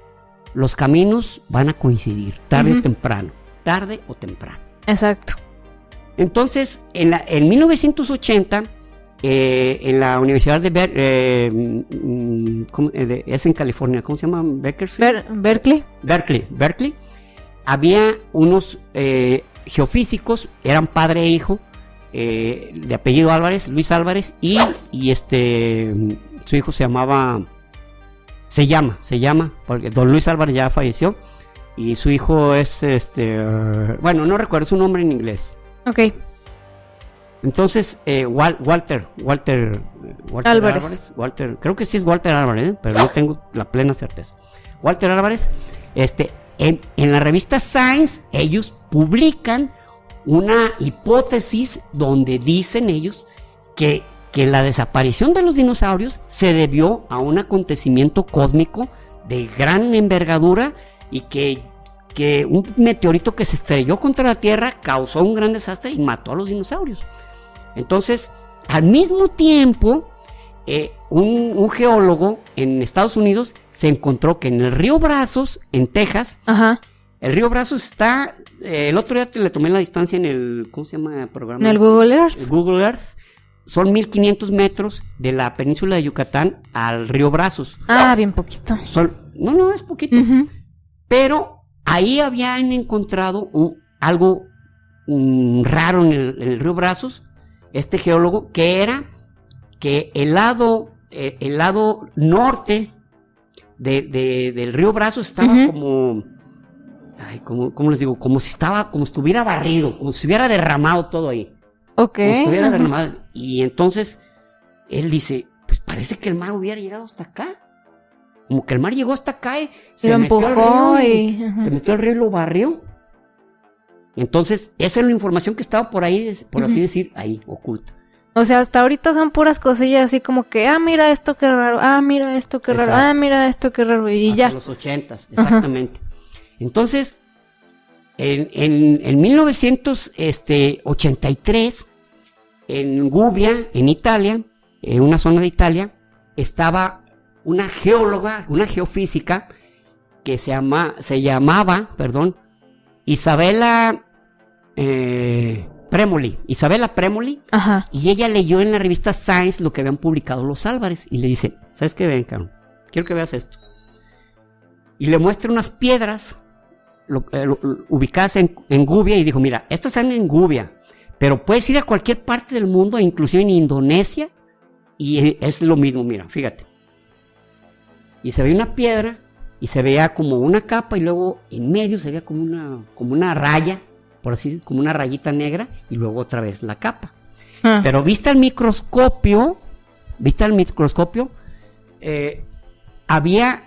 los caminos van a coincidir, tarde uh-huh. o temprano, tarde o temprano. Exacto. Entonces, en, la, en mil novecientos ochenta, eh, en la Universidad de, Ber- eh, ¿cómo, eh, de es en California, ¿cómo se llama? Bakersfield? Ber- Berkeley. Berkeley, Berkeley. Había unos eh, geofísicos, eran padre e hijo, eh, de apellido Álvarez, Luis Álvarez, y, y este su hijo se llamaba, se llama, se llama, porque don Luis Álvarez ya falleció, y su hijo es, este, uh, bueno, no recuerdo su nombre en inglés. Ok. Entonces, eh, Wal, Walter, Walter, Walter Álvarez. Álvarez, Walter, creo que sí es Walter Álvarez, ¿eh? Pero no tengo la plena certeza. Walter Álvarez, este, En, en la revista Science, ellos publican una hipótesis donde dicen ellos que, que la desaparición de los dinosaurios se debió a un acontecimiento cósmico de gran envergadura y que, que un meteorito que se estrelló contra la Tierra causó un gran desastre y mató a los dinosaurios. Entonces, al mismo tiempo, eh, un, un geólogo en Estados Unidos se encontró que en el río Brazos, en Texas, Ajá. el río Brazos está, eh, el otro día te le tomé la distancia en el, ¿cómo se llama el programa? En el Google Earth. El Google Earth. Son mil quinientos metros de la península de Yucatán al río Brazos. Ah, bien poquito. Son, no, no, es poquito. Uh-huh. Pero ahí habían encontrado un, algo um, raro en el, en el río Brazos, este geólogo, que era que el lado, eh, el lado norte de, de, del río Brazos estaba uh-huh. como, ay, como, ¿cómo les digo? Como si estaba, como si estuviera barrido, como si estuviera derramado todo ahí. Ok. Como si estuviera uh-huh. derramado. Y entonces, él dice, pues parece que el mar hubiera llegado hasta acá. Como que el mar llegó hasta acá y se lo metió empujó al río, y... Uh-huh. Se metió al río y lo barrió. Entonces, esa es la información que estaba por ahí, por uh-huh. así decir, ahí, oculta. O sea, hasta ahorita son puras cosillas así como que, ah, mira esto qué raro, ah, mira esto qué raro, Exacto. ah, mira esto qué raro, y Hasta ya. los ochentas, exactamente. Ajá. Entonces, en, en, en mil novecientos ochenta y tres, en Gubbia, en Italia, en una zona de Italia, estaba una geóloga, una geofísica, que se, llama, se llamaba, perdón, Isabella eh, Premoli, Isabella Premoli, Ajá. Y ella leyó en la revista Science lo que habían publicado los Álvarez, y le dice, ¿sabes qué? Ven, cabrón, quiero que veas esto. Y le muestra unas piedras lo, eh, lo, ubicadas en, en Gubbia, y dijo, mira, estas están en Gubbia, pero puedes ir a cualquier parte del mundo, inclusive en Indonesia, y es lo mismo, mira, fíjate. Y se ve una piedra, y se veía como una capa, y luego en medio se veía como una, como una raya, por así decirlo, como una rayita negra, y luego otra vez la capa. Ah. Pero vista al microscopio, vista al microscopio, eh, había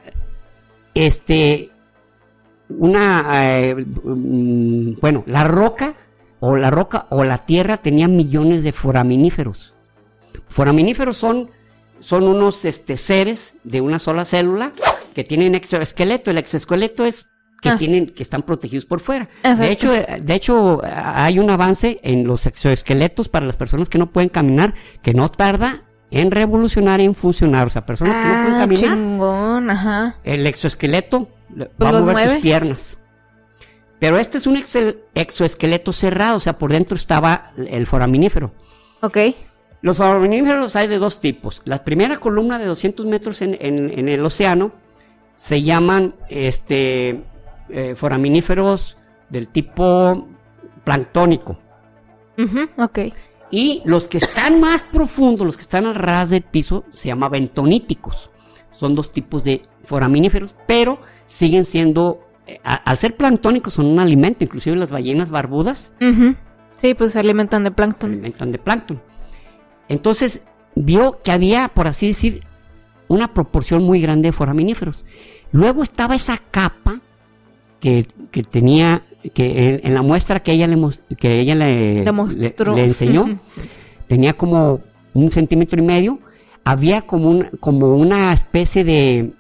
este una eh, um, bueno, la roca o la roca o la tierra tenía millones de foraminíferos. Foraminíferos son son unos este seres de una sola célula que tienen exoesqueleto. El exoesqueleto es que ah. tienen, que están protegidos por fuera. Exacto. De hecho, de hecho, hay un avance en los exoesqueletos para las personas que no pueden caminar, que no tarda en revolucionar y en funcionar. O sea, personas ah, que no pueden caminar. Chingón, ajá. El exoesqueleto pues va a mover mueve. sus piernas. Pero este es un exo- exoesqueleto cerrado, o sea, por dentro estaba el foraminífero. Ok. Los foraminíferos hay de dos tipos. La primera columna de doscientos metros en, en, en el océano se llaman este, eh, foraminíferos del tipo planctónico. Uh-huh, ok. Y los que están más profundos, los que están al ras del piso, se llaman bentoníticos. Son dos tipos de foraminíferos, pero siguen siendo, eh, a, al ser planctónicos, son un alimento. Inclusive las ballenas barbudas. Uh-huh. Sí, pues se alimentan de plancton. Se alimentan de plancton. Entonces vio que había, por así decir, una proporción muy grande de foraminíferos. Luego estaba esa capa que, que tenía, que en, en la muestra que ella le, que ella le, le, le enseñó, tenía como un centímetro y medio. Había como, un, como una especie de,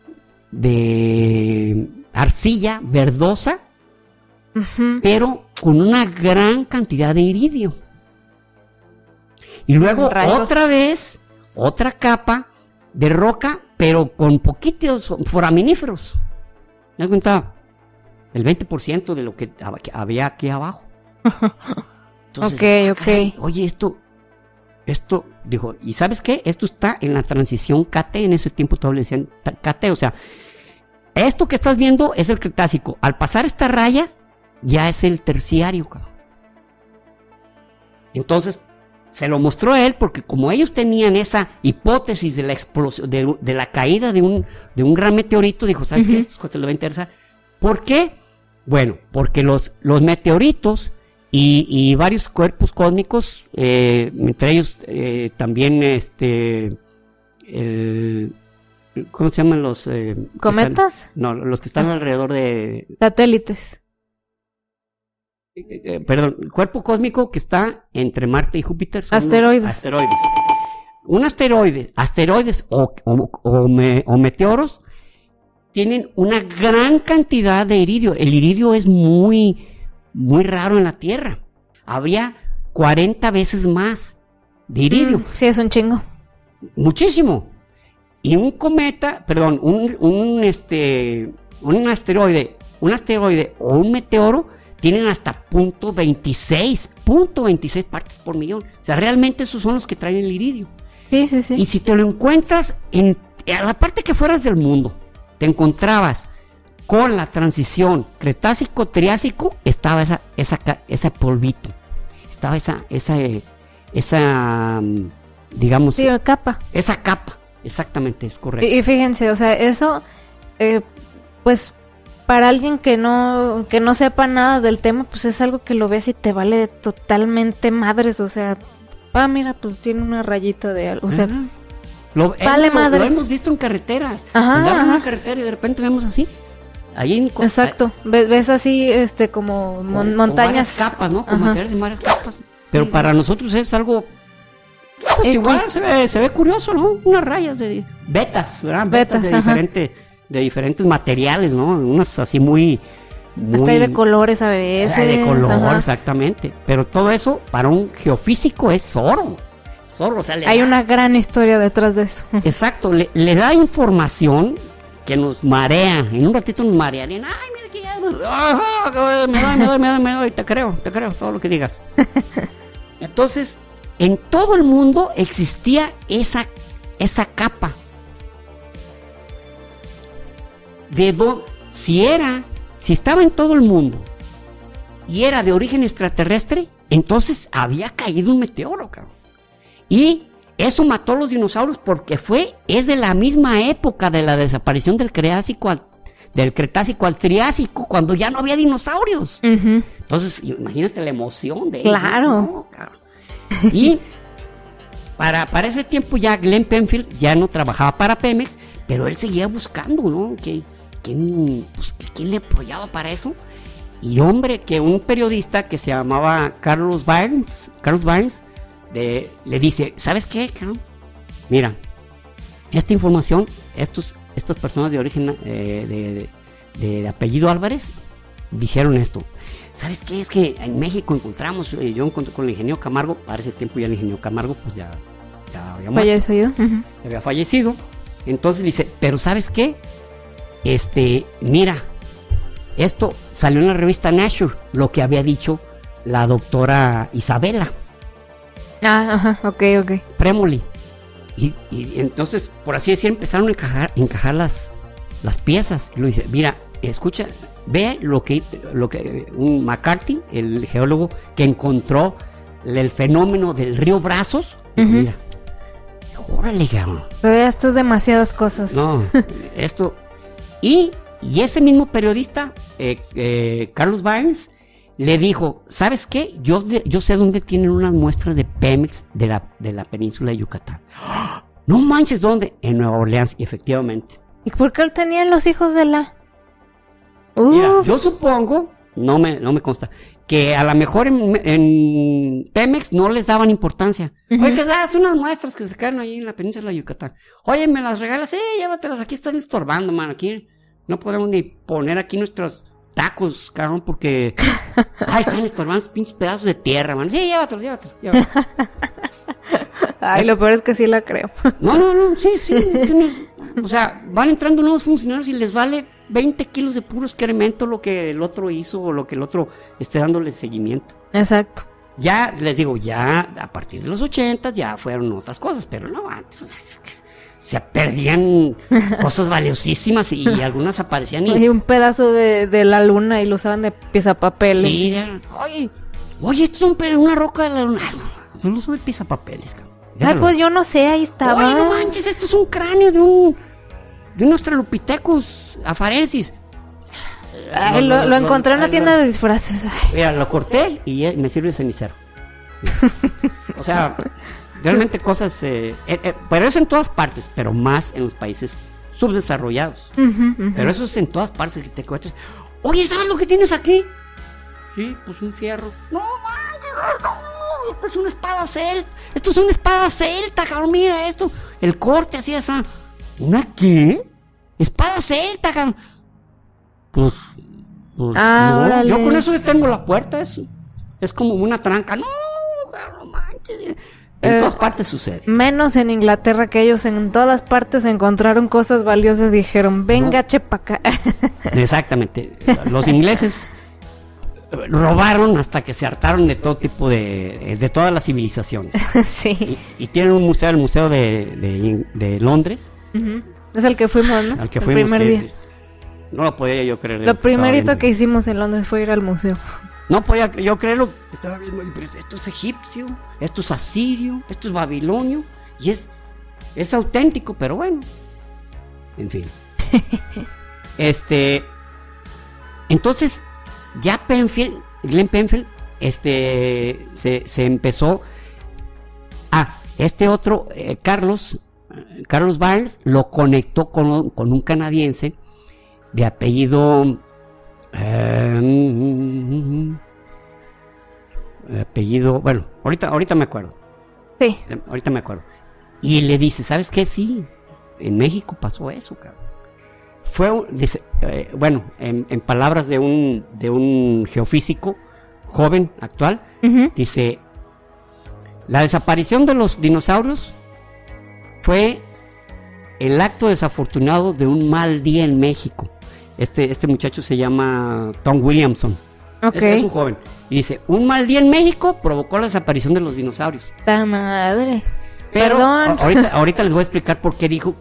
de arcilla verdosa, uh-huh. pero con una gran cantidad de iridio. Y luego otra vez, otra capa de roca, pero con poquitos foraminíferos. ¿Me das cuenta? El veinte por ciento de lo que había aquí abajo. Entonces, ok, ok. Ay, oye, esto, esto, dijo, ¿y sabes qué? Esto está en la transición K T, en ese tiempo todavía le decían K T, o sea, esto que estás viendo es el Cretácico. Al pasar esta raya, ya es el terciario, cabrón. Entonces, se lo mostró a él porque como ellos tenían esa hipótesis de la explosión, de, de la caída de un, de un gran meteorito, dijo, ¿sabes uh-huh. qué? Esto te lo va a interesar. ¿Por qué? Bueno, porque los, los meteoritos y, y varios cuerpos cósmicos, eh, entre ellos eh, también este, el, ¿cómo se llaman los? Eh, ¿Cometas? Están, no, los que están ah. alrededor de... Satélites. Eh, eh, perdón, el cuerpo cósmico que está entre Marte y Júpiter son asteroides. asteroides. Un asteroide, asteroides o, o, o, me, o meteoros tienen una gran cantidad de iridio. El iridio es muy, muy raro en la Tierra. Habría cuarenta veces más de iridio. Mm, sí, es un chingo. Muchísimo. Y un cometa, perdón, un, un, este, un asteroide, un asteroide o un meteoro tienen hasta punto veintiséis, punto veintiséis partes por millón. O sea, realmente esos son los que traen el iridio. Sí, sí, sí. Y si te lo encuentras en, a la parte que fueras del mundo, te encontrabas con la transición Cretácico-Triásico, estaba esa, esa, ese polvito. Estaba esa, esa, esa, digamos... Sí, capa. Esa capa, exactamente, es correcto. Y, y fíjense, o sea, eso, eh, pues... Para alguien que no que no sepa nada del tema, pues es algo que lo ves y te vale totalmente madres, o sea, ah, mira, pues tiene una rayita de algo, o sea, uh-huh. lo, vale lo, madres. Lo hemos visto en carreteras, ajá, andamos ajá. en una carretera y de repente vemos así, ahí en... Exacto, ahí, ves, ves así, este, como mon- con, montañas. Con varias capas, ¿no? Con materiales en varias capas, pero uh-huh. para nosotros es algo Pues igual X. se ve, se ve curioso, ¿no? Unas rayas de vetas, ¿verdad? Vetas, de, ajá. diferente, de diferentes materiales, ¿no? Unas así muy... muy Hasta hay de colores a veces. Ah, de color, ajá. exactamente. Pero todo eso, para un geofísico, es oro. Es oro, o sea, le Hay da- una gran historia detrás de eso. Exacto, le, le da información que nos marea. En un ratito nos marearían. Ay, mira que ya... Ajá, me doy, me doy, me doy, me doy. Te creo, te creo, todo lo que digas. Entonces, en todo el mundo existía esa, esa capa. De do, si era, si estaba en todo el mundo y era de origen extraterrestre, entonces había caído un meteoro, cabrón. Y eso mató a los dinosaurios porque fue, es de la misma época de la desaparición del Cretácico al, del Cretácico al Triásico, cuando ya no había dinosaurios. Ujú. Entonces, imagínate la emoción de ellos. Claro. ¿no? Cabrón. Y para, para ese tiempo ya Glenn Penfield ya no trabajaba para Pemex, pero él seguía buscando, ¿no? Que, ¿quién, pues, ¿Quién le apoyaba para eso? Y hombre, que un periodista que se llamaba Carlos Barnes, Carlos Barnes, de, le dice, ¿sabes qué, cabrón? Mira, esta información, estos, estas personas de origen eh, de, de, de apellido Álvarez dijeron esto. ¿Sabes qué? Es que en México encontramos, eh, yo encontré con el ingeniero Camargo, para ese tiempo ya el ingeniero Camargo pues ya, ya había muerto, Fallecido. Ujú. había fallecido. Entonces dice, pero ¿sabes qué? Este, mira, esto salió en la revista Nature, lo que había dicho la doctora Isabela Ah, ajá, ok, ok. Premoli. Y, y entonces, por así decir, empezaron a encajar, encajar las, las piezas. Y lo dice, mira, escucha, ve lo que, lo que un McCarthy, el geólogo que encontró el fenómeno del río Brazos. Ujú. Mira, órale, cabrón. Pero ya esto es demasiadas cosas. No, esto. Y, y ese mismo periodista, eh, eh, Carlos Barnes, le dijo, ¿sabes qué? Yo, de- yo sé dónde tienen unas muestras de Pemex de la, de la península de Yucatán. ¡Ah! No manches, ¿dónde? En Nueva Orleans, y efectivamente. ¿Y por qué él tenía los hijos de la...? Uh, Mira, yo supongo, no me, no me consta, que a lo mejor en, en Pemex no les daban importancia. Ujú. Oye, que das unas muestras que se quedan ahí en la península de Yucatán. Oye, ¿me las regalas? Eh, llévatelas, aquí están estorbando, man. Aquí no podemos ni poner aquí nuestros tacos, cabrón, porque... Ay, están estorbando esos pinches pedazos de tierra, man. Sí, llévatelos, llévatelos, llévatelos. Ay, lo peor es que sí la creo. No, no, no, sí, sí. tienes- O sea, van entrando nuevos funcionarios y les vale veinte kilos de puro excremento lo que el otro hizo o lo que el otro esté dándole seguimiento. Exacto. Ya, les digo, ya a partir de los ochentas ya fueron otras cosas, pero no, antes se perdían cosas valiosísimas y algunas aparecían y... Hay un pedazo de, de la luna y lo usaban de pizapapeles. Sí, ya, oye, oye, esto es un pe- una roca de la luna. Ay, no, solo soy pisapapeles, cabrón. Ay, Déjalo. pues yo no sé, ahí estaba. Oye, no manches, esto es un cráneo de un de un Australopithecus afarensis. Ay, lo, lo encontré en una tienda de disfraces. Ay, Mira, lo corté y ya me sirve de cenicero. O sea, realmente cosas, eh, eh, eh, pero eso en todas partes, pero más en los países subdesarrollados. ujú, ujú. Pero eso es en todas partes que te encuentras. Oye, ¿sabes lo que tienes aquí? Sí, pues un fierro. No manches, no, esto es una espada celta. Esto es una espada celta, cabrón, mira esto. El corte así, esa. ¿Una qué? Espada celta, cabrón. Pues, pues Ah, no, órale. yo con eso detengo la puerta, es, es como una tranca. No, cabrón, no manches. En Eh, todas partes sucede. Menos en Inglaterra, que ellos en todas partes encontraron cosas valiosas y dijeron, venga, No. chepa acá. Exactamente. Los ingleses robaron hasta que se hartaron de todo tipo de, de todas las civilizaciones. Sí. Y, y tienen un museo, el Museo de, de, de Londres, Ujú. Es el que fuimos, ¿no? al que el fuimos. primer que- día. No lo podía yo creer. Lo primerito Estaba que viendo. hicimos en Londres fue ir al museo. No podía yo creerlo. Estaba viendo, y, pero esto es egipcio, esto es asirio, esto es babilonio, y es, es auténtico, pero bueno. En fin. Este. Entonces, ya Penfield, Glenn Penfield, este, se, se empezó. Ah, este otro, eh, Carlos, eh, Carlos Barnes, lo conectó con, con un canadiense de apellido. Eh, apellido, bueno, ahorita, ahorita me acuerdo. Sí. Ahorita me acuerdo. Y le dice, ¿sabes qué? Sí, en México pasó eso, cabrón. Fue, dice, eh, bueno, en, en palabras de un, de un geofísico joven, actual, uh-huh. dice, la desaparición de los dinosaurios fue el acto desafortunado de un mal día en México. Este, este muchacho se llama Tom Williamson. Okay. Es, es un joven. Y dice, un mal día en México provocó la desaparición de los dinosaurios. ¡Ta madre! Pero Perdón. Ahorita, ahorita les voy a explicar por qué dijo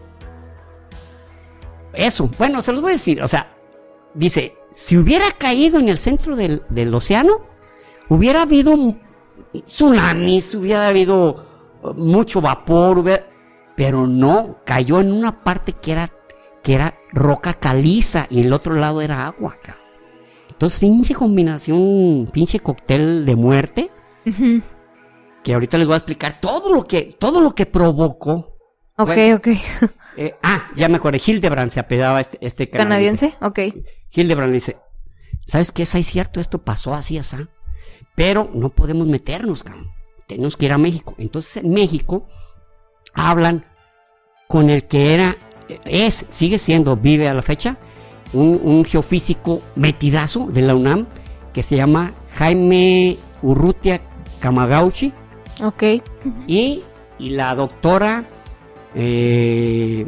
eso. Bueno, se los voy a decir. O sea, dice, si hubiera caído en el centro del, del océano, hubiera habido tsunamis, hubiera habido mucho vapor, hubiera, pero no, cayó en una parte que era, que era roca caliza y el otro lado era agua, cabrón. Entonces, pinche combinación, pinche cóctel de muerte, uh-huh. que ahorita les voy a explicar todo lo que, todo lo que provocó. Ok, bueno, ok. Eh, ah, ya me acordé, Hildebrand se apellidaba este, este canadiense. ¿Canadiense? Ok. Hildebrand dice, ¿sabes qué? Es cierto, esto pasó así, así, pero no podemos meternos, cabrón. Tenemos que ir a México. Entonces, en México hablan con el que era, es, sigue siendo, vive a la fecha, Un, un geofísico metidazo de la UNAM que se llama Jaime Urrutia Kamagauchi. Ok. Y, y la doctora eh,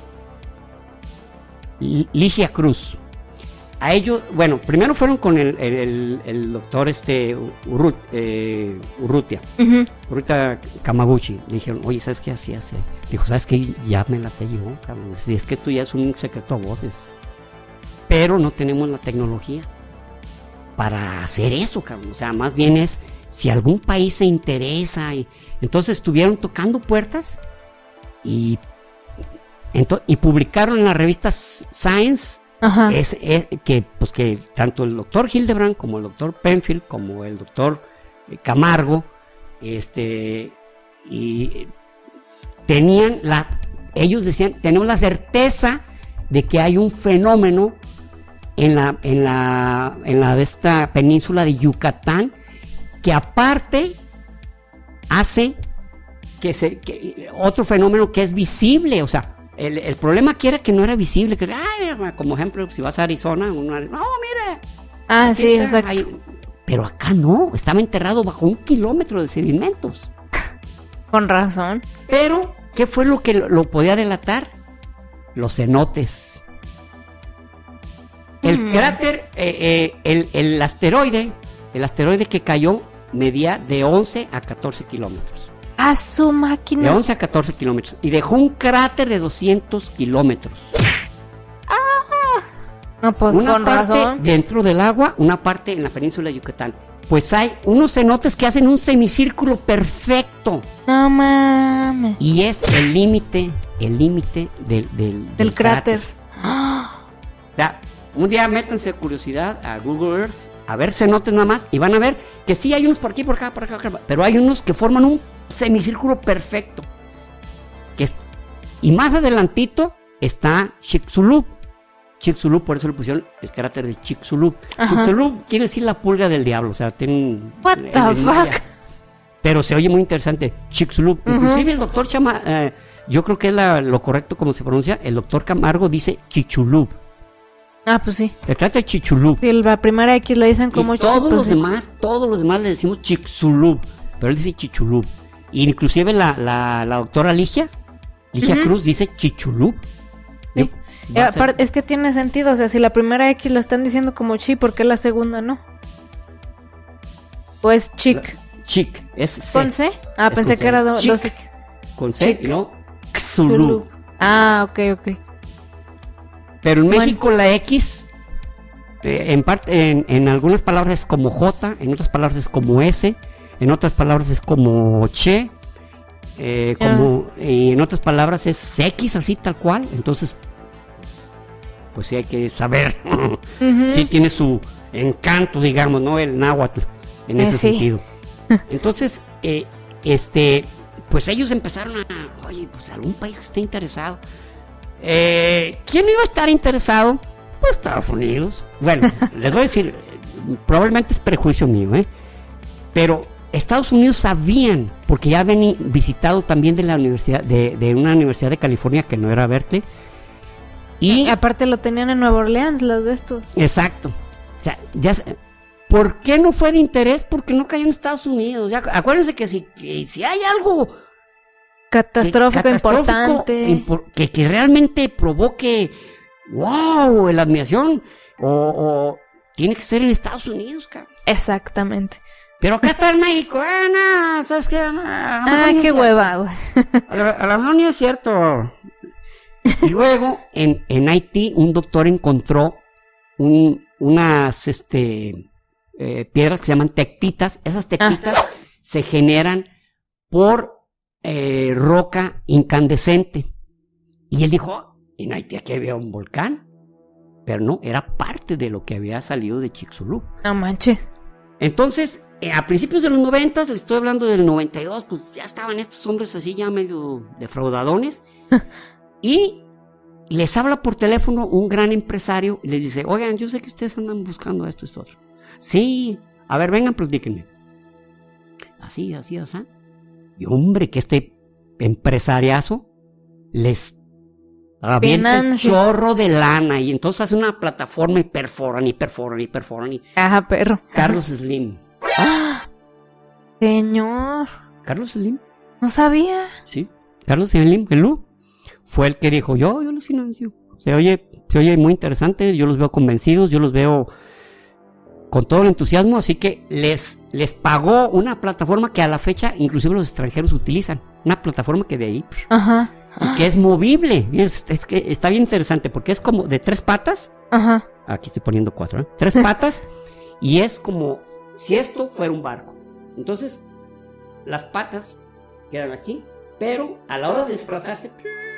Ligia Cruz. A ellos, bueno, primero fueron con el, el, el, el doctor este Urrut, eh, Urrutia, uh-huh. Urrutia Kamaguchi. Dijeron, oye, ¿sabes qué así hace? Dijo, ¿sabes qué? Ya me la sé yo, cabrón. Si es que esto ya es un secreto a voces. Pero no tenemos la tecnología para hacer eso, cabrón. O sea, más bien es si algún país se interesa. Y, entonces estuvieron tocando puertas y, ento, y publicaron en la revista Science es, es, que, pues, que tanto el doctor Hildebrand como el doctor Penfield como el doctor Camargo este, y tenían la, ellos decían, tenemos la certeza de que hay un fenómeno en la, en la, en la de esta península de Yucatán que aparte hace que se, que, otro fenómeno que es visible, o sea, el, el problema aquí era que no era visible, que ay, como ejemplo, si vas a Arizona, uno, no, mire, ah, sí, está, exacto. Hay, pero acá no, estaba enterrado bajo un kilómetro de sedimentos. Con razón. Pero, ¿qué fue lo que lo, lo podía delatar? Los cenotes. El mm. cráter, eh, eh, el, el asteroide, el asteroide que cayó medía de once a catorce kilómetros. A su máquina. De once a catorce kilómetros. Y dejó un cráter de doscientos kilómetros. Ah. No, pues una con parte razón. Dentro del agua, una parte en la península de Yucatán. Pues hay unos cenotes que hacen un semicírculo perfecto. No mames. Y es el límite, el límite del, del, del, del cráter. cráter. ¡Oh! O sea, un día métanse de curiosidad a Google Earth, a ver cenotes nada más, y van a ver que sí hay unos por aquí, por acá, por acá, por acá, pero hay unos que forman un semicírculo perfecto. Que es, y más adelantito está Chicxulub. Chicxulub, por eso le pusieron el cráter de Chicxulub. Chicxulub quiere decir la pulga del diablo, o sea, tiene un... What the fuck? Maya. Pero se oye muy interesante, Chicxulub. Uh-huh. Inclusive el doctor Chama, eh, yo creo que es la, lo correcto como se pronuncia, el doctor Camargo dice Chichulub. Ah, pues sí. El cráter Chichulub. Sí, la primera X la dicen como y todos Chichulub. los demás, todos los demás le decimos Chicxulub, pero él dice Chichulub. Y inclusive la, la, la doctora Ligia, Ligia uh-huh. Cruz dice Chichulub. Sí. Eh, aparte, es que tiene sentido, o sea, si la primera X la están diciendo como chi, ¿por qué la segunda no? ¿O es chic? La, chic, es C. ¿Con C? Ah, es pensé C. que era do, dos X. Con C, chic. No, Xulub. Ah, ok, ok. Pero en México bueno. La X, eh, en, parte, en, en algunas palabras es como J, en otras palabras es como S, en otras palabras es como Che, eh, como, ah. y en otras palabras es X, así tal cual. Entonces, pues sí hay que saber. Uh-huh. Sí tiene su encanto, digamos, ¿no? El náhuatl, en ese eh, sí. sentido. Entonces, eh, este, pues ellos empezaron a, oye, pues algún país que esté interesado. Eh, ¿Quién iba a estar interesado? Pues Estados Unidos. Bueno, les voy a decir, probablemente es prejuicio mío, ¿eh? Pero Estados Unidos sabían, porque ya habían visitado también de la universidad, de, de una universidad de California que no era Berkeley. Y aparte lo tenían en Nueva Orleans, los de estos. Exacto. O sea, ya, ¿por qué no fue de interés? Porque no cayó en Estados Unidos. Ya, acuérdense que si, que si hay algo catastrófico, que, importante, impor, que, que realmente provoque wow, la admiración, o, o tiene que ser en Estados Unidos, cabrón. Exactamente. Pero acá está en México, ah, no, ¿sabes qué? No, ah, qué hueva, güey. A lo mejor ni es cierto. Y luego, en, en Haití, un doctor encontró un, unas este, eh, piedras que se llaman tectitas. Esas tectitas ah. se generan por eh, roca incandescente. Y él dijo, en Haití aquí había un volcán. Pero no, era parte de lo que había salido de Chicxulub. No manches. Entonces, eh, a principios de los noventas, les estoy hablando del noventa y dos, pues ya estaban estos hombres así ya medio defraudadones. Y les habla por teléfono un gran empresario y les dice, oigan, yo sé que ustedes andan buscando esto y esto otro. Sí, a ver, vengan, platíquenme. Así, así, así. Y hombre, que este empresariazo les avienta un chorro de lana y entonces hace una plataforma y perforan y perforan y perforan y... Ajá, perro. Carlos Slim. ¡Ah! Señor. ¿Carlos Slim? No sabía. Sí, Carlos Slim, el Lu. Fue el que dijo, yo, yo los financio. Se oye, se oye muy interesante, yo los veo convencidos, yo los veo con todo el entusiasmo, así que les, les pagó una plataforma que a la fecha inclusive los extranjeros utilizan. Una plataforma que de ahí, ajá, y que es movible. Es, es que está bien interesante porque es como de tres patas. Ajá. Aquí estoy poniendo cuatro, ¿eh? Tres patas y es como si esto fuera un barco. Entonces, las patas quedan aquí, pero a la hora de desplazarse...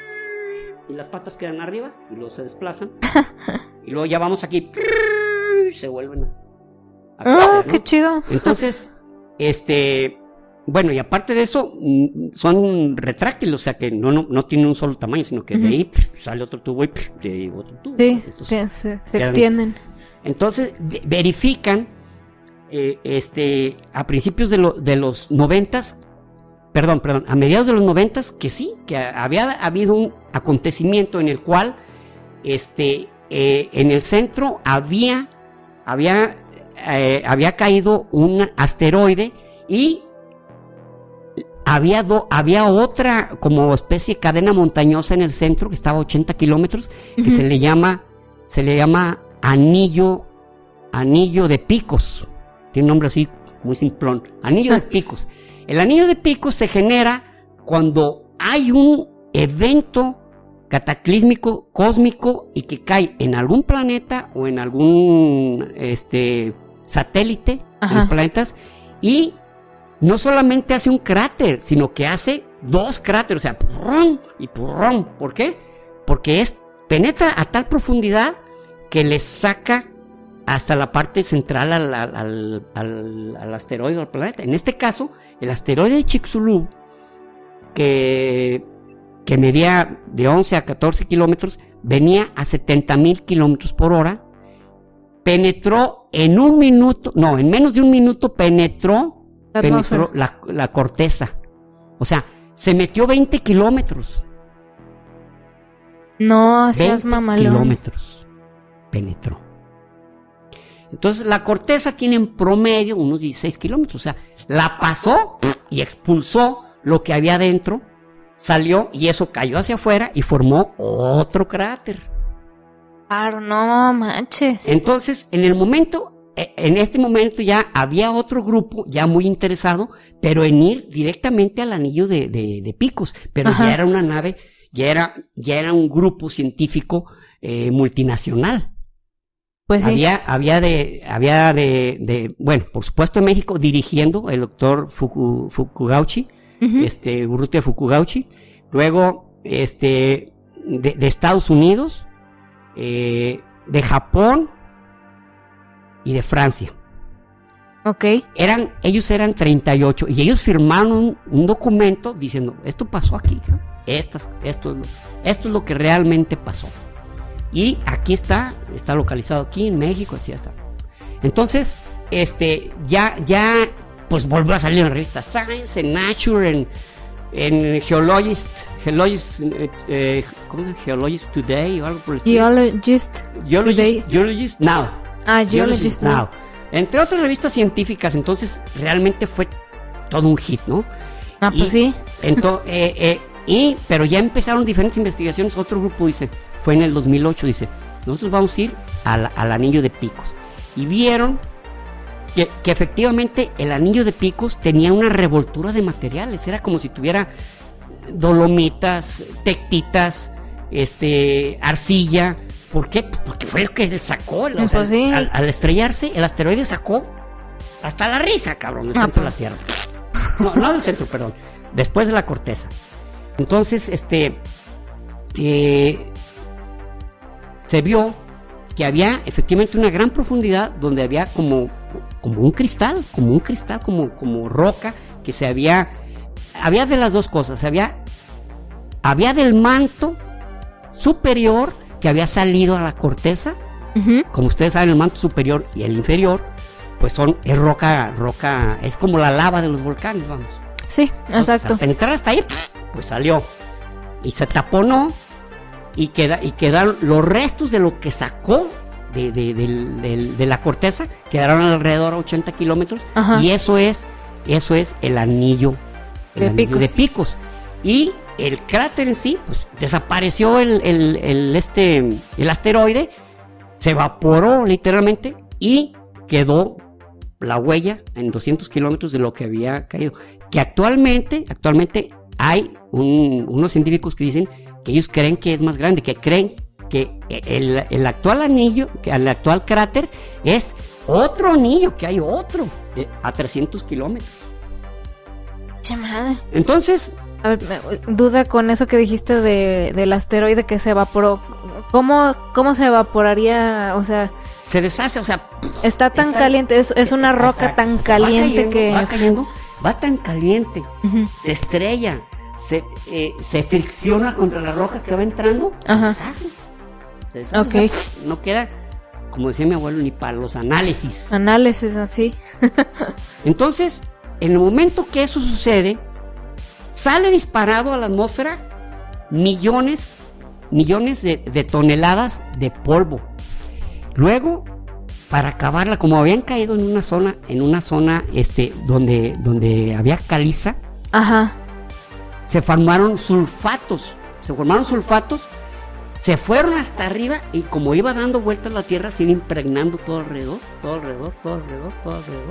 y las patas quedan arriba y luego se desplazan y luego ya vamos aquí y se vuelven a, a crecer, oh, ¿no? Qué chido. Entonces, este, bueno, y aparte de eso son retráctiles, o sea que no, no, no tienen un solo tamaño, sino que uh-huh. de ahí sale otro tubo y de ahí otro tubo. Sí, entonces, sí, se, se extienden. Entonces verifican eh, este a principios de, lo, de los noventas, Perdón, perdón, a mediados de los noventas, que sí, que había habido un acontecimiento en el cual, este, eh, en el centro había, había, eh, había caído un asteroide y había, do, había otra como especie de cadena montañosa en el centro que estaba a ochenta kilómetros, que uh-huh. se le llama, se le llama anillo, anillo de Picos, tiene un nombre así muy simplón, anillo de Picos. El anillo de Picos se genera cuando hay un evento cataclísmico, cósmico, y que cae en algún planeta o en algún este, satélite Ajá. de los planetas, y no solamente hace un cráter, sino que hace dos cráteres, o sea, purrón y purrón. ¿Por qué? Porque es, penetra a tal profundidad que le saca hasta la parte central al, al, al, al, al asteroide o al planeta. En este caso, el asteroide de Chicxulub, que, que medía de once a catorce kilómetros, venía a setenta mil kilómetros por hora, penetró en un minuto, no, en menos de un minuto penetró, la, penetró la, la corteza. O sea, se metió veinte kilómetros. No, seas mamalón. kilómetros penetró. Entonces la corteza tiene en promedio unos dieciséis kilómetros, o sea, la pasó y expulsó lo que había dentro, salió y eso cayó hacia afuera y formó otro cráter. Claro, no manches. Entonces, en el momento, en este momento ya había otro grupo ya muy interesado, pero en ir directamente al anillo de, de, de Picos, pero Ajá. ya era una nave, ya era, ya era un grupo científico eh, multinacional. Pues sí. Había, había de, había de, de, bueno, por supuesto en México dirigiendo el doctor Fuku, Fukugauchi, uh-huh. este, Urrutia Fukugauchi, luego, este, de, de Estados Unidos, eh, de Japón y de Francia. Ok. Eran, ellos eran treinta y ocho y ellos firmaron un, un documento diciendo, esto pasó aquí, ¿no? Estas, esto, esto es lo que realmente pasó. Y aquí está, está localizado aquí en México, así está. Entonces, este, ya, ya pues volvió a salir en la revista Science, en Nature, en, en Geologist, Geologist, eh, eh, ¿cómo es? Geologist Today o algo por el estilo. Geologist Geologist, Today. Geologist Now. Ah, Geologist Now. Now. Entre otras revistas científicas, entonces realmente fue todo un hit, ¿no? Ah, pues y, sí. Ento, eh, eh, y, pero ya empezaron diferentes investigaciones. Otro grupo dice, fue en el dos mil ocho, dice, nosotros vamos a ir al, al anillo de Picos. Y vieron que, que efectivamente el anillo de Picos tenía una revoltura de materiales. Era como si tuviera dolomitas, tectitas, este, arcilla. ¿Por qué? Pues porque fue lo que sacó. O sea, pues sí. al, al estrellarse, el asteroide sacó hasta la risa, cabrón, del ah, centro pues. de la Tierra. No, no del centro, perdón. Después de la corteza. Entonces, este, eh, se vio que había efectivamente una gran profundidad donde había como, como un cristal, como un cristal, como, como roca, que se había, había de las dos cosas, había, había del manto superior que había salido a la corteza. Uh-huh. Como ustedes saben, el manto superior y el inferior, pues son, es roca, roca, es como la lava de los volcanes, vamos. Sí, Entonces, exacto. al penetrar hasta ahí, pues salió. Y se taponó y, queda, y quedaron los restos de lo que sacó de, de, de, de, de la corteza, quedaron alrededor de ochenta kilómetros. Ajá. Y eso es, eso es el anillo, el De anillo Picos. de Picos. Y el cráter en sí, pues desapareció el, el, el, este, el asteroide, se evaporó literalmente y quedó la huella en doscientos kilómetros de lo que había caído. Que actualmente, actualmente hay un, unos científicos que dicen que ellos creen que es más grande, que creen que el, el actual anillo, que el actual cráter es otro anillo, que hay otro de, a trescientos kilómetros. Che madre. Entonces, A ver, me- duda con eso que dijiste de, del asteroide que se evaporó. ¿Cómo, cómo se evaporaría? O sea, se deshace, o sea, está tan Está- caliente, es, es una roca exacto, tan o sea, caliente va cayendo, que... va cayendo, va tan caliente, Ujú. se estrella, se, eh, se fricciona contra la roca que va entrando, se Ajá. deshace. Se deshace, Ok. o sea, no queda, como decía mi abuelo, ni para los análisis. Análisis así. Entonces, en el momento que eso sucede, sale disparado a la atmósfera millones, millones de, de toneladas de polvo. Luego, para acabarla, como habían caído en una zona, en una zona este, donde, donde había caliza, Ajá. se formaron sulfatos. Se formaron sulfatos, se fueron hasta arriba y como iba dando vueltas la Tierra, se iba impregnando todo alrededor, todo alrededor, todo alrededor, todo alrededor.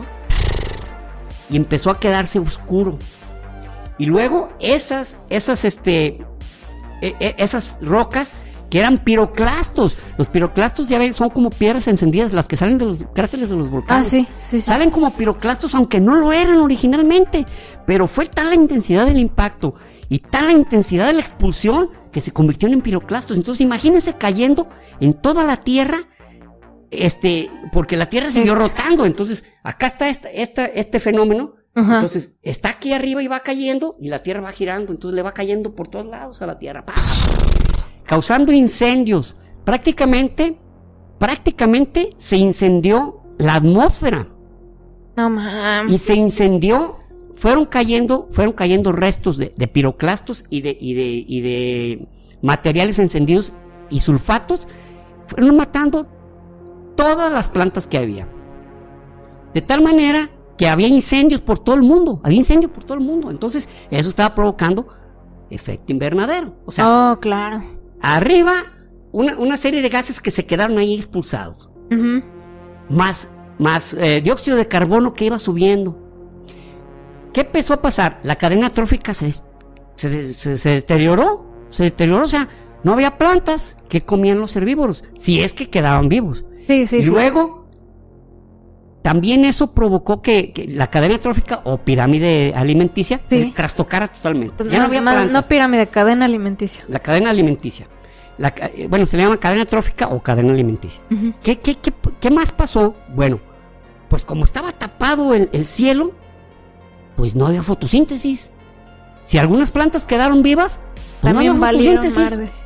Y empezó a quedarse oscuro. Y luego esas, esas, este, e- e- esas rocas que eran piroclastos. Los piroclastos ya ven, son como piedras encendidas, las que salen de los cráteres de los Ah, volcanes. sí, sí, sí. Salen como piroclastos, aunque no lo eran originalmente. Pero fue tal la intensidad del impacto y tal la intensidad de la expulsión que se convirtieron en piroclastos. Entonces imagínense cayendo en toda la Tierra, este, porque la Tierra siguió Este. rotando. Entonces acá está esta, esta, este fenómeno. Ajá. Entonces está aquí arriba y va cayendo y la Tierra va girando. Entonces le va cayendo por todos lados a la Tierra, ¡pah! Causando incendios. Prácticamente, prácticamente se incendió la atmósfera. No mames. Y se incendió, fueron cayendo, fueron cayendo restos de, de piroclastos y de, y, de, y de materiales encendidos y sulfatos, fueron matando todas las plantas que había. De tal manera que había incendios por todo el mundo, había incendios por todo el mundo. Entonces, eso estaba provocando efecto invernadero. O sea, Oh, claro. arriba, una, una serie de gases que se quedaron ahí expulsados. Ujú. Más, más eh, dióxido de carbono que iba subiendo. ¿Qué empezó a pasar? La cadena trófica se, se, se, se deterioró, se deterioró, o sea, no había plantas que comían los herbívoros, si es que quedaban vivos. Sí, sí, y sí. luego, también eso provocó que, que la cadena trófica o pirámide alimenticia Sí. se trastocara totalmente. Pues Ya no más- había más- no plantas. pirámide, cadena alimenticia. La cadena alimenticia. La ca- eh, bueno, se le llama cadena trófica o cadena alimenticia. Ujú. ¿Qué, qué, qué, qué más pasó? Bueno, pues como estaba tapado el, el cielo, pues no había fotosíntesis. Si algunas plantas quedaron vivas, pues no También había valieron fotosíntesis. madre.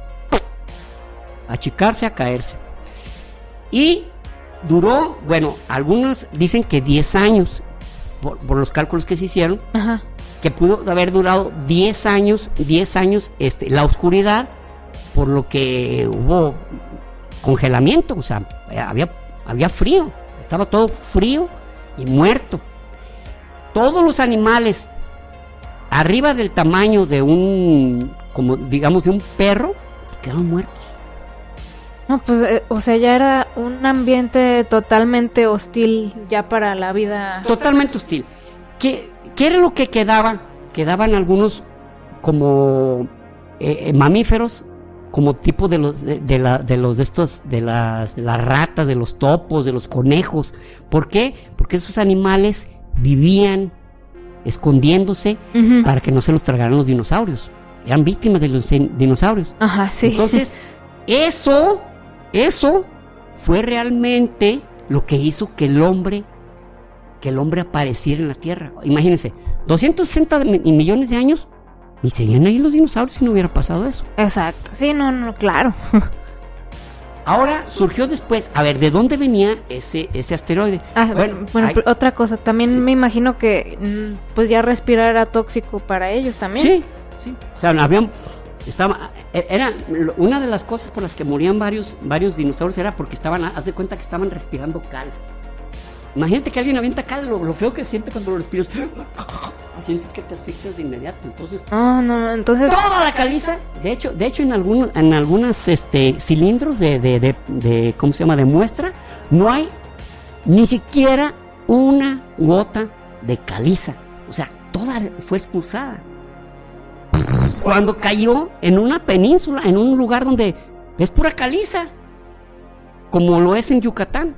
A achicarse, a caerse. Y duró, bueno, algunos dicen que diez años. por, por los cálculos que se hicieron, Ajá. que pudo haber durado diez años, diez años este, la oscuridad, por lo que hubo congelamiento, o sea, había, había frío, estaba todo frío y muerto. Todos los animales arriba del tamaño de un, como digamos, de un perro, quedaron muertos. No, pues, eh, o sea, ya era un ambiente totalmente hostil ya para la vida. Totalmente hostil. ¿Qué, qué era lo que quedaba? Quedaban algunos como eh, mamíferos, como tipo de los de, de, la, de los de estos de las, de las ratas, de los topos, de los conejos. ¿Por qué? Porque esos animales vivían escondiéndose Uh-huh. para que no se los tragaran los dinosaurios. Eran víctimas de los dinosaurios. Ajá, sí. Entonces, eso, eso fue realmente lo que hizo que el hombre, que el hombre apareciera en la Tierra. Imagínense, doscientos sesenta millones de años, y seguían ahí los dinosaurios si no hubiera pasado eso. Exacto. Sí, no, no, claro. Ahora surgió después, a ver, ¿de dónde venía ese, ese asteroide? Ah, bueno, bueno hay- pero otra cosa, también Sí. me imagino que mm, pues ya respirar era tóxico para ellos también. Sí, sí. O sea, habían, estaba, era una de las cosas por las que morían varios, varios dinosaurios era porque estaban, haz de cuenta que estaban respirando cal. Imagínate que alguien avienta cal, lo, lo feo que siente cuando lo respiras, sientes que te asfixias de inmediato. Entonces, No, no, no, entonces. toda la caliza, de hecho, de hecho en algunos, en algunas este, cilindros de, de, de, de, ¿cómo se llama?, de muestra, no hay ni siquiera una gota de caliza. O sea, toda fue expulsada. Cuando cayó en una península, en un lugar donde es pura caliza, como lo es en Yucatán.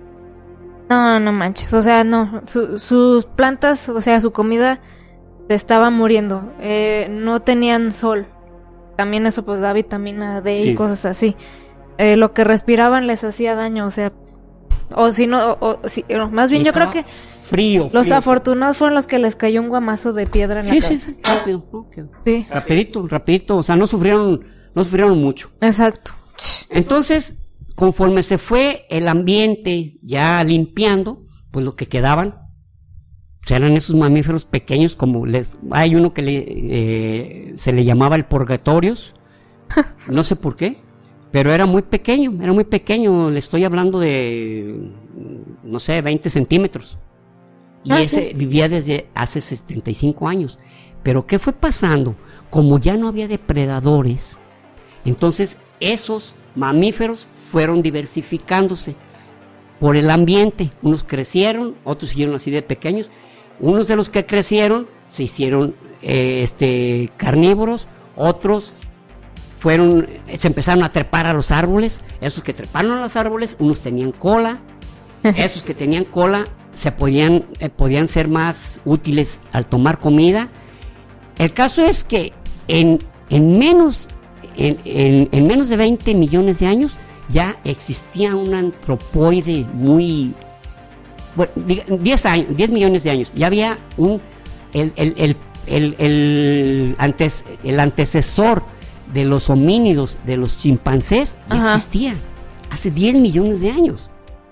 No, no manches, o sea, no, su- sus plantas, o sea, su comida se estaba muriendo, eh, no tenían sol, también eso pues da vitamina D y Sí. cosas así, eh, lo que respiraban les hacía daño, o sea, o si no, o, o si, o más bien Y yo creo estaba que frío. los frío. afortunados fueron los que les cayó un guamazo de piedra en Sí, la sí, cabeza. sí, rápido, rápido. Sí, Rapidito, rapidito, o sea, no sufrieron, no sufrieron mucho. exacto. Entonces, conforme se fue el ambiente ya limpiando, pues lo que quedaban, pues eran esos mamíferos pequeños, como les, hay uno que le, eh, se le llamaba el Purgatorios, no sé por qué, pero era muy pequeño, era muy pequeño, le estoy hablando de, no sé, veinte centímetros. Y Ah, ese sí. vivía desde hace setenta y cinco años. Pero ¿qué fue pasando? Como ya no había depredadores, entonces esos mamíferos fueron diversificándose por el ambiente. Unos crecieron, otros siguieron así de pequeños. Unos de los que crecieron se hicieron eh, este, carnívoros, otros fueron, se empezaron a trepar a los árboles. Esos que treparon a los árboles, unos tenían cola. Esos que tenían cola se podían, eh, podían ser más útiles al tomar comida. El caso es que en, en menos En, en, en menos de veinte millones de años ya existía un antropoide muy, bueno, diez años, diez millones de años, ya había un, el, el, el, el, el, antes, el antecesor de los homínidos, de los chimpancés, ya Ajá. existía, hace diez millones de años.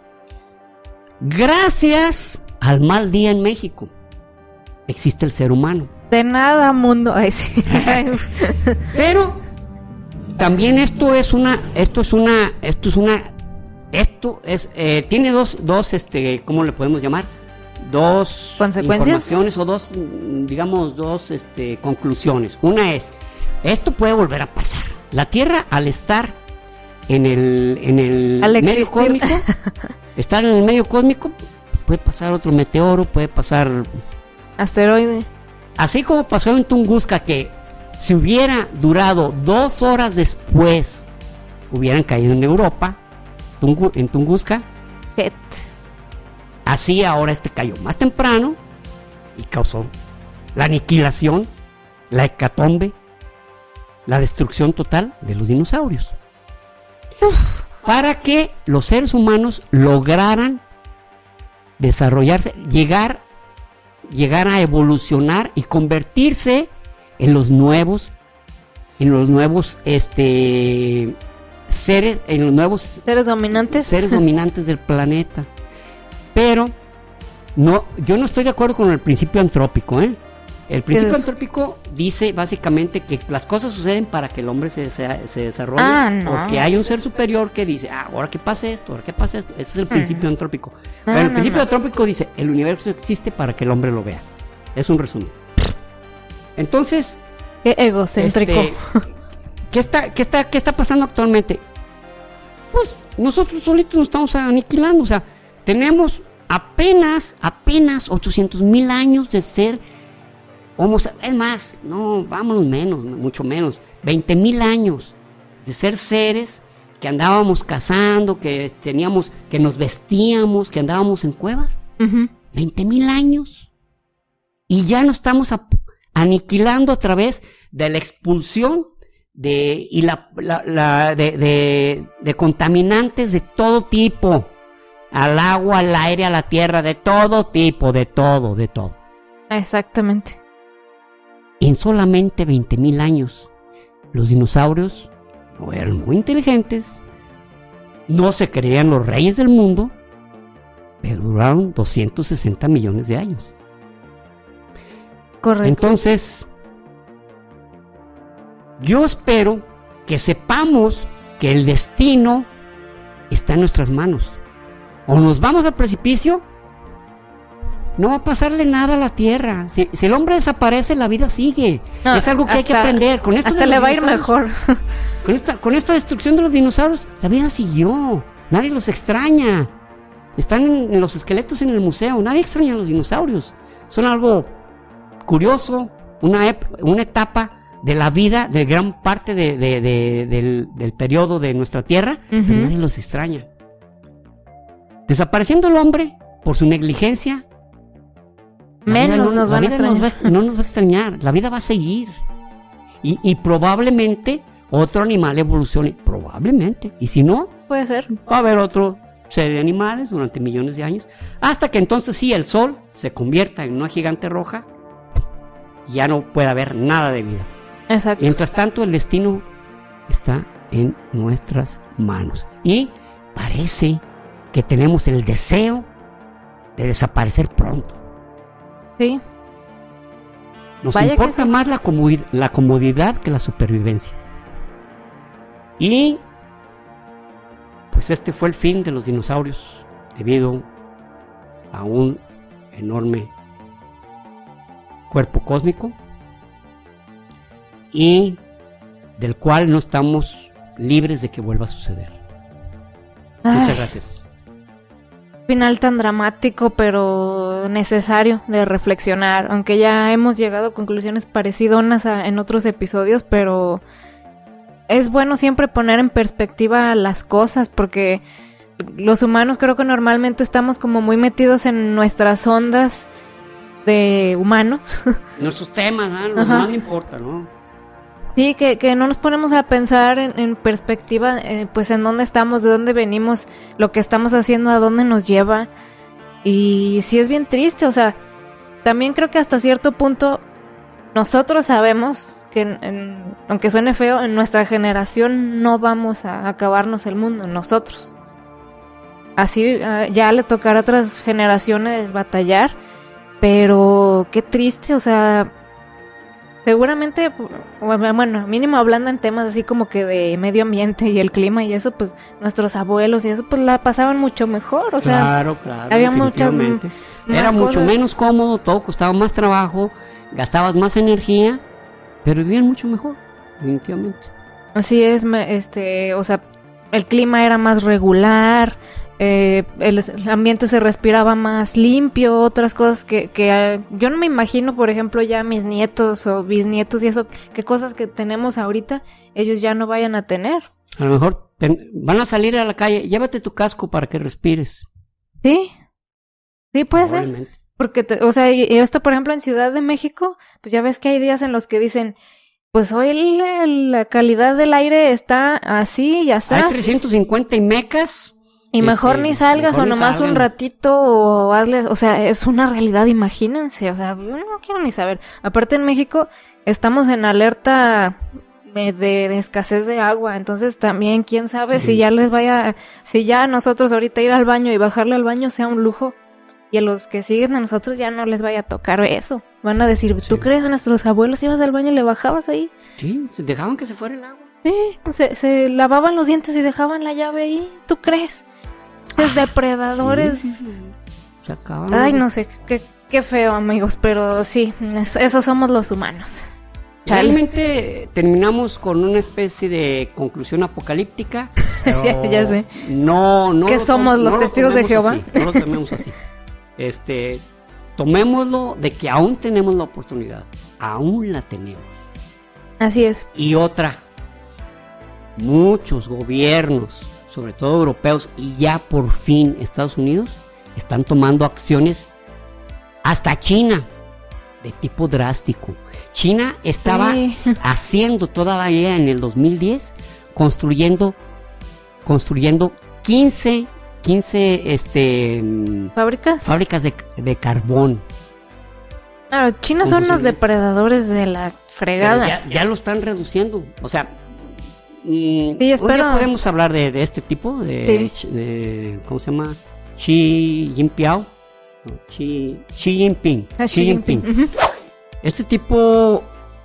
Gracias al mal día en México, existe el ser humano. De nada, mundo. Ay, sí. Pero también esto es una, esto es una, esto es una, esto es, eh, tiene dos, dos, este, ¿cómo le podemos llamar? Dos ¿Consecuencias? informaciones o dos, mm, digamos, dos, este, conclusiones. Una es, esto puede volver a pasar. La Tierra, al estar en el, en el Al medio existir. cósmico, estar en el medio cósmico, pues puede pasar otro meteoro, puede pasar, Asteroide. así como pasó en Tunguska, que si hubiera durado dos horas después, hubieran caído en Europa, Tungu- en Tunguska. Jet. Así ahora este cayó más temprano y causó la aniquilación, la hecatombe, la destrucción total de los dinosaurios. Para que los seres humanos lograran desarrollarse, llegar, llegar a evolucionar y convertirse en los nuevos, en los nuevos, este, seres, en los nuevos Seres dominantes. seres dominantes del planeta. Pero no, yo no estoy de acuerdo con el principio antrópico, ¿eh? El principio es? antrópico dice básicamente que las cosas suceden para que el hombre se, se, se desarrolle, Ah, no. o que hay un ser superior que dice, ah, ahora que pase esto, ahora que pase esto. Ese es el principio Mm. antrópico. No, Pero el no, principio no. antrópico dice, el universo existe para que el hombre lo vea. Es un resumen. Entonces, Qué egocéntrico. este, ¿qué está, qué está, qué está pasando actualmente? Pues nosotros solitos nos estamos aniquilando. O sea, tenemos apenas, apenas ochocientos mil años de ser homo sapiens. Es más, no, vámonos menos, mucho menos. veinte mil años de ser seres que andábamos cazando, que teníamos, que nos vestíamos, que andábamos en cuevas. Ujú. veinte mil años. Y ya nos estamos ap- aniquilando a través de la expulsión de, y la, la- la- de, de- de contaminantes de todo tipo. Al agua, al aire, a la tierra, de todo tipo, de todo, de todo. Exactamente. En solamente veinte mil años, los dinosaurios no eran muy inteligentes, no se creían los reyes del mundo, pero duraron doscientos sesenta millones de años. Correcto. Entonces, yo espero que sepamos que el destino está en nuestras manos. O nos vamos al precipicio, no va a pasarle nada a la Tierra. Si, si el hombre desaparece, la vida sigue. No, es algo que hay que hasta- aprender. Con esto Hasta de le los va a ir dinosaurios, mejor. Con esta, con esta destrucción de los dinosaurios, la vida siguió. Nadie los extraña. Están en, en los esqueletos en el museo. Nadie extraña a los dinosaurios. Son algo curioso, una, ep- una etapa de la vida, de gran parte de, de- de- del, del periodo de nuestra Tierra, Ujú. pero nadie los extraña. Desapareciendo el hombre por su negligencia, la vida Menos nos la van a vida extrañar. nos va a- no nos va a extrañar, la vida va a seguir. Y, y probablemente otro animal evolucione, probablemente. Y si no, Puede ser. va a haber otro serie de animales durante millones de años, hasta que entonces sí el Sol se convierta en una gigante roja y ya no puede haber nada de vida. Exacto. Mientras tanto, el destino está en nuestras manos. Y parece que tenemos el deseo de desaparecer pronto. Sí. Nos Vaya que importa sí. más la, comodi- la comodidad que la supervivencia. Y pues este fue el fin de los dinosaurios debido a un enorme cuerpo cósmico y del cual no estamos libres de que vuelva a suceder. Ay, Muchas gracias. final tan dramático, pero necesario de reflexionar. Aunque ya hemos llegado a conclusiones parecidonas a- en otros episodios, pero es bueno siempre poner en perspectiva las cosas, porque los humanos creo que normalmente estamos como muy metidos en nuestras ondas de humanos. Nuestros temas, ¿no? Los Ajá. demás no importa, ¿no? Sí, que, que no nos ponemos a pensar en, en perspectiva, eh, pues en dónde estamos, de dónde venimos, lo que estamos haciendo, a dónde nos lleva. Y sí es bien triste, o sea, también creo que hasta cierto punto nosotros sabemos que, en- en- aunque suene feo, en nuestra generación no vamos a acabarnos el mundo, nosotros. Así eh, ya le tocará a otras generaciones batallar, pero qué triste, o sea... Seguramente, bueno, mínimo hablando en temas así como que de medio ambiente y el clima y eso, pues nuestros abuelos y eso, pues la pasaban mucho mejor, o sea, claro, claro. había muchas, definitivamente. más Era mucho cosas. menos cómodo, todo costaba más trabajo, gastabas más energía, pero vivían mucho mejor, definitivamente. Así es, me- este, o sea, el clima era más regular, eh, el, es- el ambiente se respiraba más limpio, otras cosas que, que eh, yo no me imagino, por ejemplo, ya mis nietos o bisnietos y eso, qué cosas que tenemos ahorita, ellos ya no vayan a tener. A lo mejor ten- van a salir a la calle, llévate tu casco para que respires. Sí, sí puede ser. Probablemente. Porque, te- o sea, y y esto, por ejemplo, en Ciudad de México, pues ya ves que hay días en los que dicen, pues hoy la, la calidad del aire está así y así, Hay trescientos cincuenta y mecas. y mejor este, ni salgas mejor o ni nomás un salgan. ratito o hazle, o sea, es una realidad, imagínense, o sea, yo no quiero ni saber. Aparte en México estamos en alerta de, de- de escasez de agua, entonces también quién sabe Sí. si ya les vaya, si ya nosotros ahorita ir al baño y bajarle al baño sea un lujo. y a los que siguen a nosotros ya no les vaya a tocar eso. Van a decir, ¿tú Sí. crees a nuestros abuelos ibas al baño y le bajabas ahí? Sí, se dejaban que se fuera el agua. Sí, se, se lavaban los dientes y dejaban la llave ahí. ¿Tú crees? Es depredadores. Sí, se acaban. Ay, no sé, qué, qué feo, amigos, pero sí, es- esos somos los humanos. Chale. Realmente terminamos con una especie de conclusión apocalíptica. Sí, pero ya sé. No, no. ¿Qué lo somos, tom- los no lo testigos de tomemos Jehová? así, no lo tomemos así. Este, tomémoslo de que aún tenemos la oportunidad. Aún la tenemos. Así es. Y otra, muchos gobiernos, sobre todo europeos, y ya por fin Estados Unidos, están tomando acciones, hasta China, de tipo drástico. China estaba Sí. haciendo todavía en el dos mil diez, construyendo, construyendo quince, quince este, mm, ¿Fábricas? fábricas de, de carbón. Claro, China son los Combustible. depredadores de la Pero fregada. ya, ya lo están reduciendo. O sea, mm, Sí, un espero- día podemos hablar de, de este tipo, de, de- ¿cómo se llama? Xi Jinping. No, Xi, Xi Jinping. Ah, Xi Jinping. Ujú. Este tipo,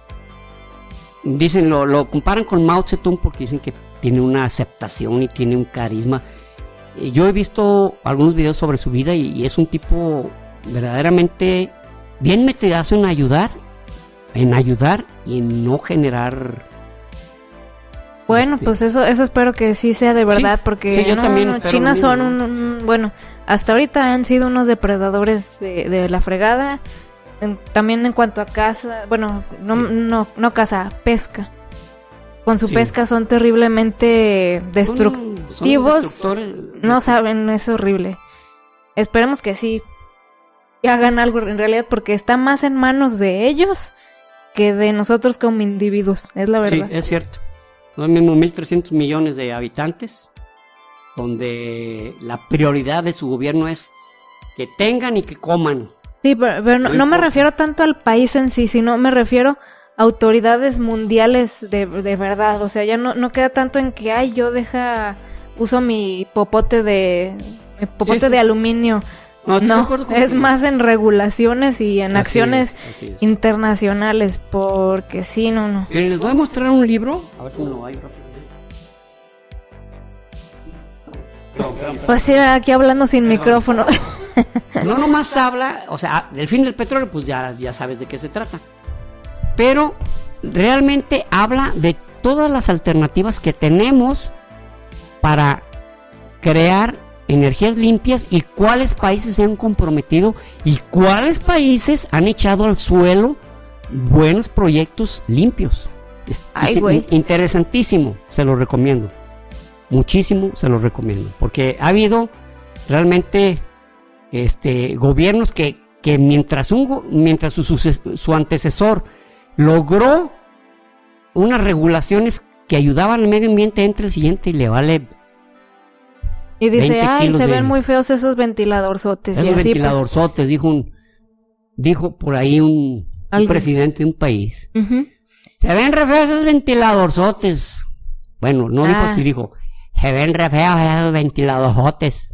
dicen, lo, lo comparan con Mao Zedong porque dicen que tiene una aceptación y tiene un carisma. Y yo he visto algunos videos sobre su vida y, y es un tipo verdaderamente bien metidazo en ayudar, en ayudar y en no generar. Bueno, este, pues eso eso espero que sí sea de verdad, Sí, porque sí, yo no, también no, espero China lo mismo, son ¿no? un, un- bueno, hasta ahorita han sido unos depredadores de, de la fregada. En- también en cuanto a caza, bueno, no, Sí. no, no caza, pesca. Con su Sí. pesca son terriblemente son- destructivos. son destructores. No saben, es horrible. Esperemos que sí que hagan algo en realidad, porque está más en manos de ellos que de nosotros como individuos, es la Sí, verdad. es cierto. Lo mismo, mil trescientos millones de habitantes, donde la prioridad de su gobierno es que tengan y que coman. Sí, pero, pero no, No no me importa. refiero tanto al país en sí, sino me refiero a autoridades mundiales de, de verdad. O sea, ya no, no queda tanto en que, ay, yo deja, uso mi popote de, mi popote Sí, sí. de aluminio. No, estoy de No, acuerdo es contigo. más en regulaciones y en Así acciones es, así es. internacionales, porque sí, no, no. Miren, les voy a mostrar un libro. A ver si me lo hay rápido. Perdón, perdón, Pues sí, aquí hablando sin Perdón. micrófono. perdón. No nomás habla, o sea, del fin del petróleo, pues ya, ya sabes de qué se trata. Pero realmente habla de todas las alternativas que tenemos para crear energías limpias y cuáles países se han comprometido y cuáles países han echado al suelo buenos proyectos limpios. Es, Ay, es güey. in- interesantísimo, se lo recomiendo. Muchísimo se lo recomiendo. Porque ha habido realmente este, gobiernos que, que mientras, un, go- mientras su, suces- su antecesor logró unas regulaciones que ayudaban al medio ambiente, entra el siguiente y le vale Y dice, veinte ay, kilos se de- ven muy feos esos ventiladorzotes. Y esos así, pues. ventiladorzotes, dijo un dijo por ahí un, un Alguien. presidente de un país. Ujú. Se ven re feos esos ventiladorzotes. Bueno, no dijo Ah. así, dijo, se ven re feos esos ventiladorzotes.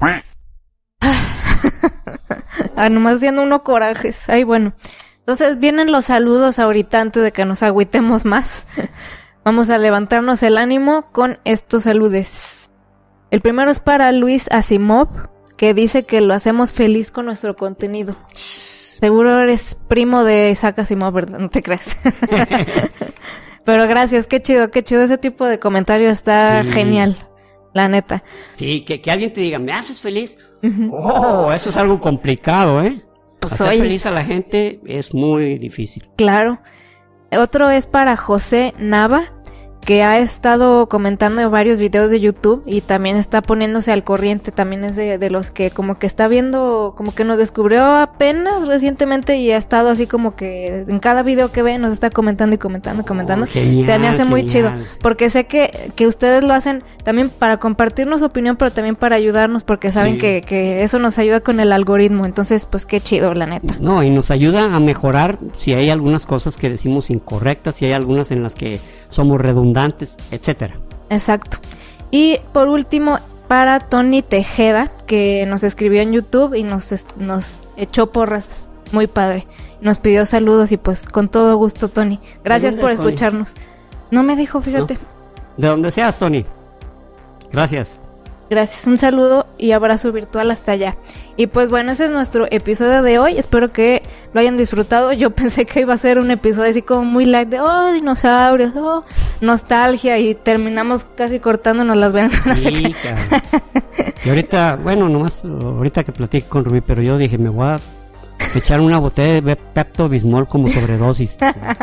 Ah, nomás haciendo uno corajes. Ay, bueno. Entonces vienen los saludos ahorita antes de que nos agüitemos más. Vamos a levantarnos el ánimo con estos saludes. El primero es para Luis Asimov, que dice que lo hacemos feliz con nuestro contenido. Seguro eres primo de Isaac Asimov, ¿verdad? No te creas. Pero gracias, qué chido, qué chido. Ese tipo de comentario está Sí. genial, la neta. Sí, que, que alguien te diga, ¿me haces feliz? Ujú. Oh, eso es algo complicado, ¿eh? Pues, Hacer oye. feliz a la gente es muy difícil. Claro. Otro es para José Nava, que ha estado comentando en varios videos de YouTube y también está poniéndose al corriente. También es de, de los que como que está viendo, como que nos descubrió apenas recientemente y ha estado así como que en cada video que ve nos está comentando y comentando y comentando. Oh, genial, Se me hace muy chido, genial. porque sé que, que ustedes lo hacen también para compartirnos su opinión, pero también para ayudarnos, porque saben Sí. que, que eso nos ayuda con el algoritmo. Entonces, pues qué chido, la neta. No, y nos ayuda a mejorar si hay algunas cosas que decimos incorrectas, si hay algunas en las que somos redundantes, etcétera. Exacto. Y por último, para Tony Tejeda, que nos escribió en YouTube y nos, nos echó porras. Muy padre. Nos pidió saludos y pues con todo gusto, Tony. Gracias por escucharnos. Tony? No me dijo, fíjate. ¿No? De donde seas, Tony. Gracias. Gracias, un saludo y abrazo virtual hasta allá. Y pues bueno, ese es nuestro episodio de hoy. Espero que lo hayan disfrutado. Yo pensé que iba a ser un episodio así como muy light de oh, dinosaurios, oh, nostalgia, y terminamos casi cortándonos las venas. Sí, y ahorita, bueno, nomás ahorita que platiqué con Rubí, pero yo dije, me voy a echar una botella de Pepto Bismol como sobredosis.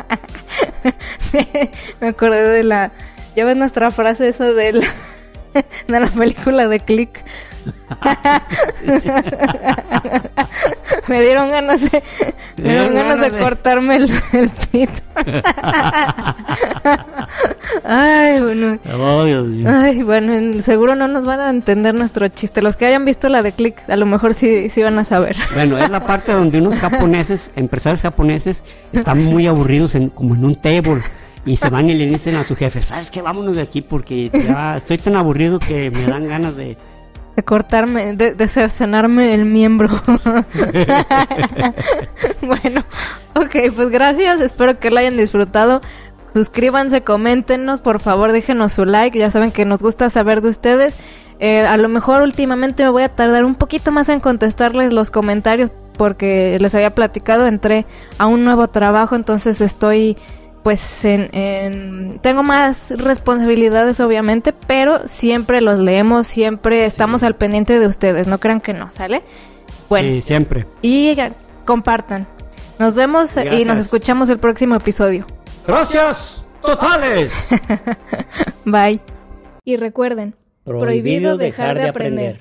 Me acordé de la, ya ves nuestra frase esa de la de la película de Click. Me dieron ganas de me dieron ganas de, de cortarme el, el pito. Ay, bueno. Oh, Dios mío. Ay, bueno, seguro no nos van a entender nuestro chiste. Los que hayan visto la de Click, a lo mejor sí, sí van a saber. Bueno, es la parte donde unos japoneses, empresarios japoneses, están muy aburridos en, como en un table. Y se van y le dicen a su jefe, ¿sabes qué? Vámonos de aquí porque ya estoy tan aburrido que me dan ganas de... De cortarme, de, de cercenarme el miembro. Bueno, ok, pues gracias. Espero que lo hayan disfrutado. Suscríbanse, coméntenos, por favor, déjenos su like. Ya saben que nos gusta saber de ustedes. Eh, a lo mejor últimamente me voy a tardar un poquito más en contestarles los comentarios porque les había platicado, entré a un nuevo trabajo, entonces estoy... Pues en, en, tengo más responsabilidades obviamente, pero siempre los leemos, siempre estamos sí. al pendiente de ustedes, no crean que no, ¿sale? Bueno, sí, siempre. Y compartan. Nos vemos. Gracias. Y nos escuchamos el próximo episodio. Gracias totales. Bye. Y recuerden, prohibido, prohibido dejar, dejar de aprender. aprender.